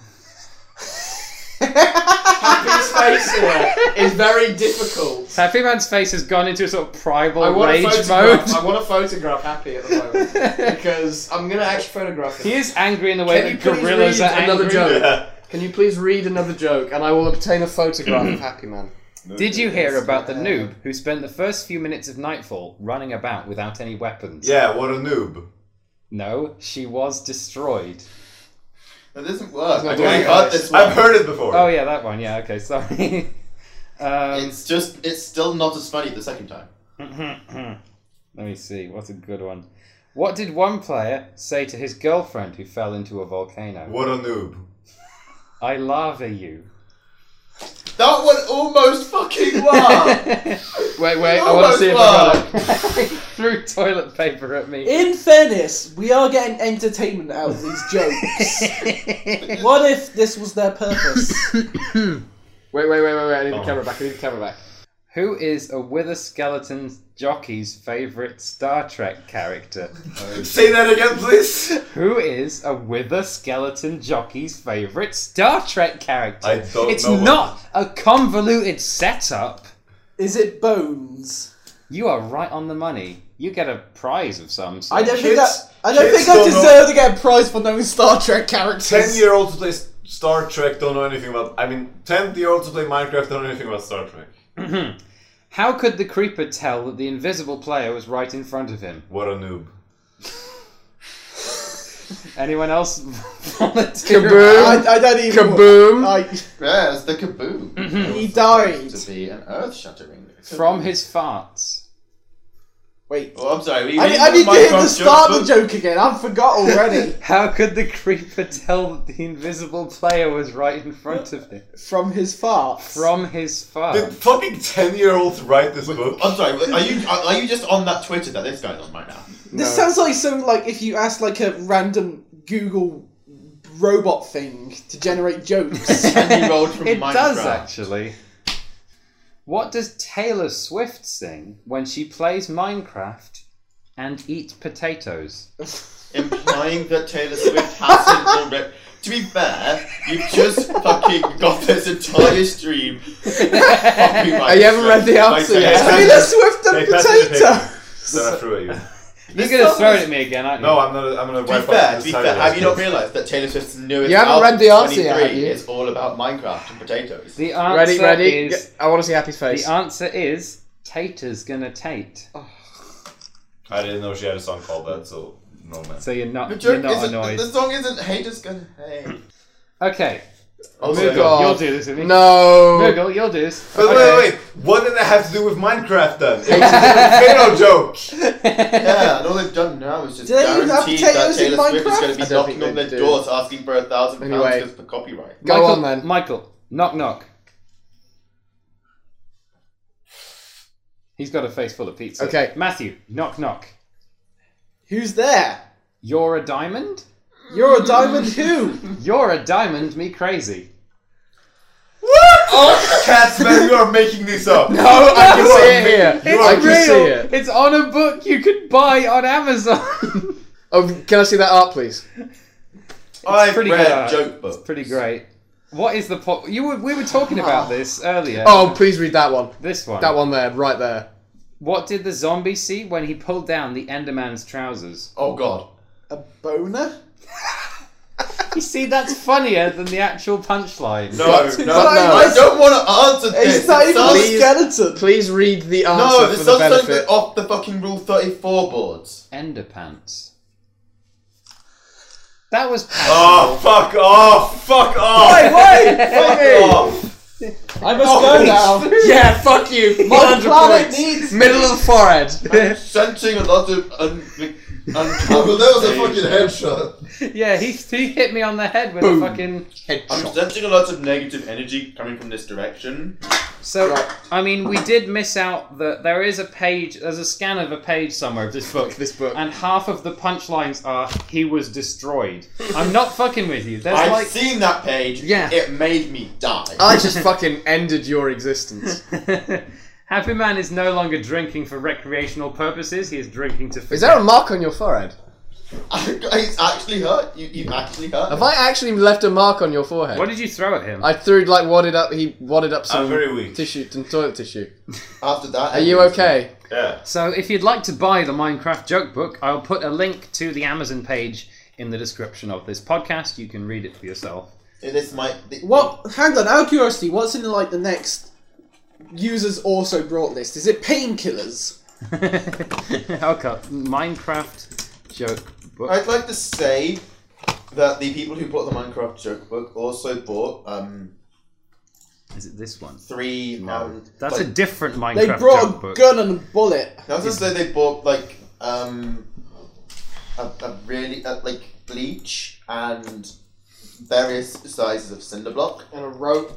Happy's face here is very difficult. Happy Man's face has gone into a sort of primal I want rage to mode. photograph. I want to photograph Happy at the moment because I'm gonna actually photograph him. He is angry in the way Can you that please gorillas read are another angry. joke? Yeah. Can you please read another joke and I will obtain a photograph of Happy Man. Did you hear about the noob who spent the first few minutes of Nightfall running about without any weapons? Yeah, what a noob. No, she was destroyed. That doesn't work. not I've doing already it. heard this one. I've heard it before. Oh yeah, that one. Yeah, okay, sorry. It's still not as funny the second time. Let me see. What's a good one? What did one player say to his girlfriend who fell into a volcano? What a noob. I lava you. That one almost fucking worked. Wait, I want to see if I got it. Threw toilet paper at me. In fairness, we are getting entertainment out of these jokes. What if this was their purpose? Wait. I need the camera back. Who is a Wither Skeleton jockey's favourite Star Trek character? Say that again, please. Who is a Wither Skeleton jockey's favourite Star Trek character? I don't It's know what- not a convoluted setup. Is it Bones? You are right on the money. You get a prize of some sort. I don't think Kids- I don't kids think I don't know- deserve to get a prize for knowing Star Trek characters. 10-year-olds who play Star Trek don't know anything about... 10-year-olds who play Minecraft don't know anything about Star Trek. How could the creeper tell that the invisible player was right in front of him? What a noob. Anyone else volunteer? Kaboom. I don't even. Kaboom. Yeah, it's the kaboom. He died. To be an earth-shattering. From his farts. Wait. Oh, I'm sorry. I need to hear the start of the joke again. I forgot already. How could the creeper tell that the invisible player was right in front of him? From his farts. From his Did fart. fucking 10-year-olds write this book? I'm sorry. Are you just on that Twitter that this guy's on right now? This sounds like if you ask like a random Google robot thing to generate jokes. 10-year-old from It Minecraft. does actually. What does Taylor Swift sing when she plays Minecraft and eats potatoes? Implying that Taylor Swift hasn't already. To be fair, you've just fucking got this entire stream. I haven't read the answer yet. Taylor Swift and Hey, pass me the potato. paper. Then I threw at you. You're gonna throw it at me again, aren't you? No, I'm gonna To be wipe fair, out the side of have you not this. realised that Taylor Swift's newest You haven't album, read the answer yet, 23, have you? is all about Minecraft and potatoes? The answer Ready? is I want to see Happy's face. the answer is Tater's gonna Tate. I didn't know she had a song called that, so no man. So you're The not joke isn't. annoyed. The song isn't haters gonna hate. Okay. Oh Moogle, God. you'll do this with me. No. Moogle, you'll do this. But wait, what did that have to do with Minecraft then? It was a potato joke. Yeah, and all they've done now is just Do they even have guaranteed that potatoes in Taylor Swift is Minecraft? going to I be don't knocking think on they their do. doors asking for £1,000 Anyway. just for copyright. Go Michael, on then. Michael, knock knock. He's got a face full of pizza. Okay. Matthew, knock knock. Who's there? You're a diamond? You're a diamond who? You're a diamond me crazy. Catsman, you are making this up. No, I can see it here. It's I can real. see it. It's on a book you could buy on Amazon. Oh, can I see that art, please? I've pretty read good. joke books. Pretty great. What is the we were talking about this earlier. Oh, please read that one. This one. That one there, right there. What did the zombie see when he pulled down the Enderman's trousers? Oh god. A boner? You see, that's funnier than the actual punchline. No, I don't want to answer this. It's not even a skeleton. Please read the answer No, this for the sounds like benefit. off the fucking Rule 34 boards. Enderpants. That was Oh, fuck off! Fuck off! Wait! Fuck off! I must go now. Yeah, fuck you. My 100 planet points. needs Middle of the forehead. Sensing a lot of Oh, but that was a fucking headshot. Yeah, he hit me on the head with Boom. a fucking... I'm sensing a lot of negative energy coming from this direction. So, I mean, we did miss out that there is a page, there's a scan of a page somewhere of this book. This book. And half of the punchlines are, he was destroyed. I'm not fucking with you. There's I've like... seen that page. Yeah. It made me die. I just fucking ended your existence. Happy Man is no longer drinking for recreational purposes, he is drinking to forget. Is there a mark on your forehead? It's actually hurt. You actually hurt. Have I actually left a mark on your forehead? What did you throw at him? I threw like wadded up some I'm very weak. tissue, some toilet tissue. After that, Are you okay? Yeah. So if you'd like to buy the Minecraft joke book, I'll put a link to the Amazon page in the description of this podcast. You can read it for yourself. This might. What? Hang on, out of curiosity, what's in like the next users also brought list? Is it painkillers? Okay, Minecraft joke book. I'd like to say that the people who bought the Minecraft joke book also bought Is it this one? 3. No, that's a like, different Minecraft They brought joke a book. gun and a bullet. I was gonna say they bought like a really like bleach and various sizes of cinder block And a rope.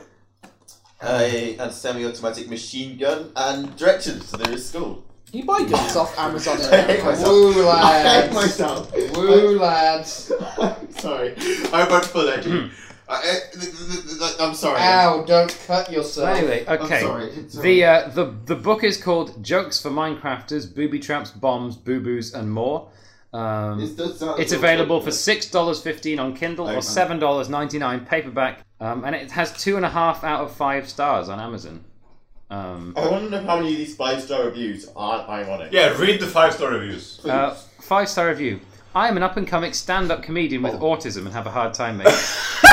a semi-automatic machine gun and directions to their school. You buy guns off Amazon. I hate myself. Woo, I hate lads. myself. Woo, lads. I'm sorry. I won't pull edgy. I'm sorry. Ow, don't cut yourself. Anyway, okay. I'm sorry. The book is called Jokes for Minecrafters, Booby Traps, Bombs, Boo Boos, and More. This does sound It's available for $6.15 on Kindle or $7.99 paperback, and it has 2.5 out of 5 stars on Amazon. I want to know how many of these 5-star reviews aren't ironic. Yeah, read the 5-star reviews. 5-star review. I am an up-and-coming stand-up comedian with autism and have a hard time making.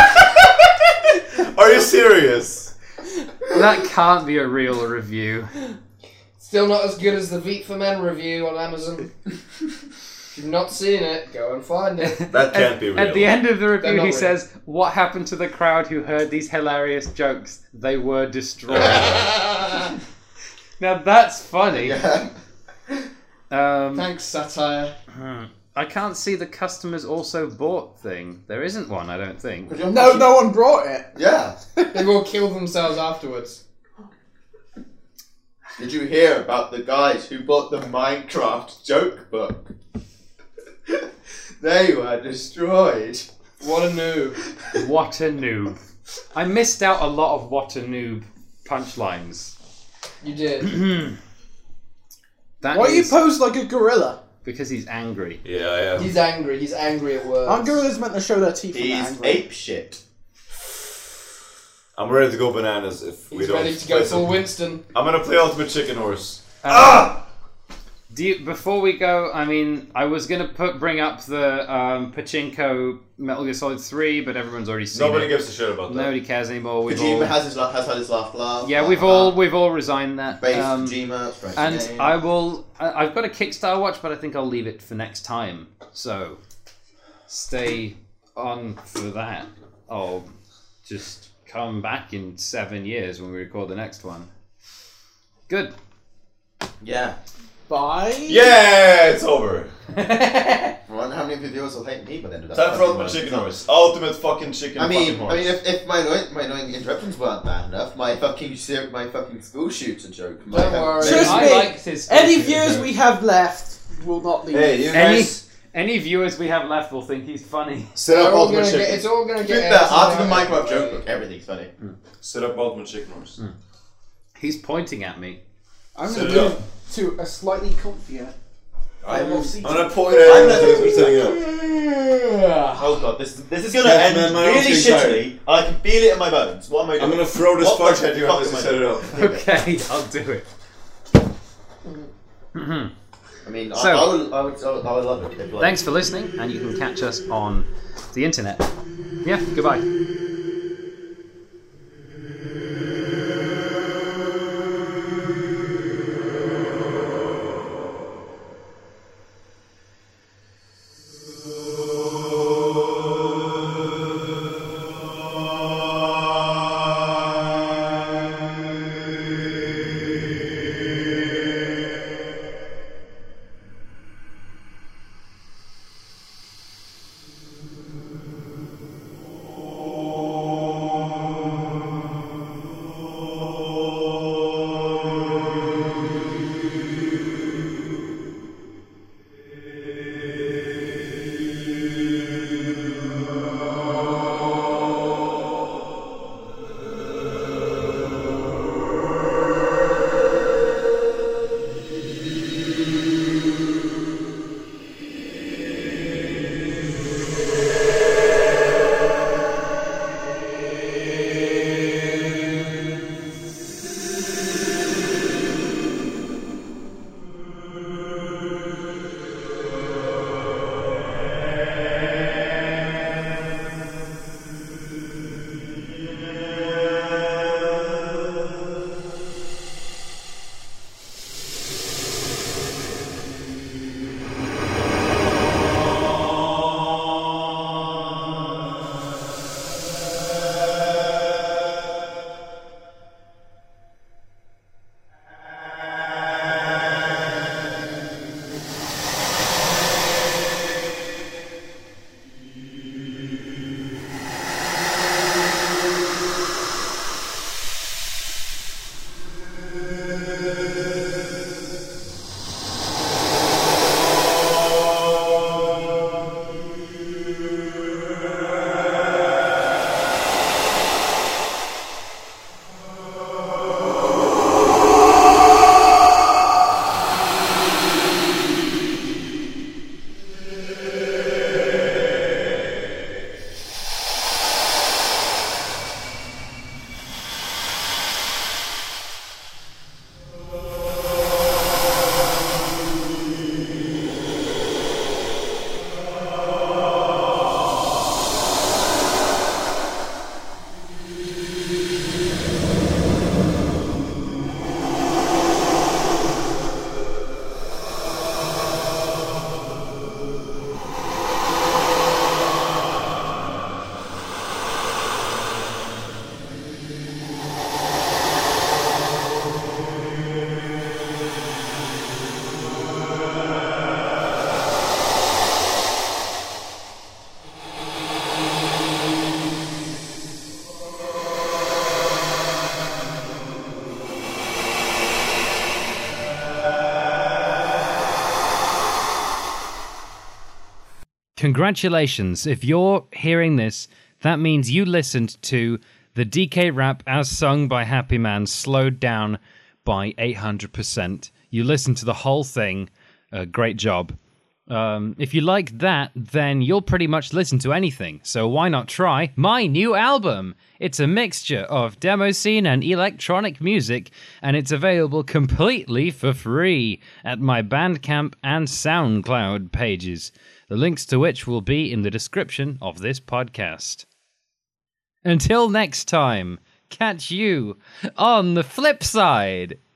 Are you serious? That can't be a real review. Still not as good as the Veep for Men review on Amazon. If you've not seen it, go and find it. That can't be real. At the end of the They're review, not he real. says, "What happened to the crowd who heard these hilarious jokes? They were destroyed." Now that's funny. Yeah. Thanks, satire. I can't see the customers also bought thing. There isn't one, I don't think. No one brought it. Yeah. They will kill themselves afterwards. Did you hear about the guys who bought the Minecraft joke book? They were destroyed. What a noob. What a noob. I missed out a lot of what a noob punchlines. You did. That Why you is pose like a gorilla? because he's angry. Yeah, I am. He's angry. He's angry at work. Aren't gorillas meant to show their teeth when they're He's angry? ape shit. I'm ready to go bananas if we He's don't. ready to go play full some- Winston. I'm gonna play Ultimate Chicken Horse. Before we go, I mean, I was gonna bring up the Pachinko Metal Gear Solid 3, but everyone's already seen Nobody it. gives a shit about that. Nobody cares anymore. We've Kojima all, has had his last laugh. yeah, we've all resigned that. Based Kojima, straight to And game. I've got a Kickstarter watch, but I think I'll leave it for next time. So stay on for that. I'll just come back in 7 years when we record the next one. Good. Yeah. Bye. Yeah, it's over. I wonder how many of your viewers will hate me by the end of that. Time for Ultimate Chicken Horse. Ultimate fucking chicken I mean, fucking horse. if my annoying interruptions weren't bad enough, my fucking school shooter joke. Don't worry. Trust I me, liked his any content, viewers though. we have left will not leave. Hey, you Any guys. Any viewers we have left will think he's funny. Set They're up all Ultimate gonna Chicken. get, it's all going to Good get that after the edited out Minecraft joke anyway. book, everything's funny. Set up Ultimate Chicken Horse. He's pointing at me. I'm Sit going to up. move to a slightly comfier. I'm more seated. I'm gonna point at I'm him not- as we're setting up. Oh god, this is gonna Yeah, end man, my really arms are shittily. I can feel it in my bones. What am I doing? I'm gonna throw this What sponge the at you fuck unless you am I set it doing? up. Okay, I'll do it. I mean, So- I would love it. If, like, Thanks for listening, and you can catch us on the internet. Yeah, goodbye. Congratulations. If you're hearing this, that means you listened to the DK rap as sung by Happy Man slowed down by 800%. You listened to the whole thing. Great job. If you like that, then you'll pretty much listen to anything. So why not try my new album? It's a mixture of demo scene and electronic music, and it's available completely for free at my Bandcamp and SoundCloud pages, the links to which will be in the description of this podcast. Until next time, catch you on the flip side.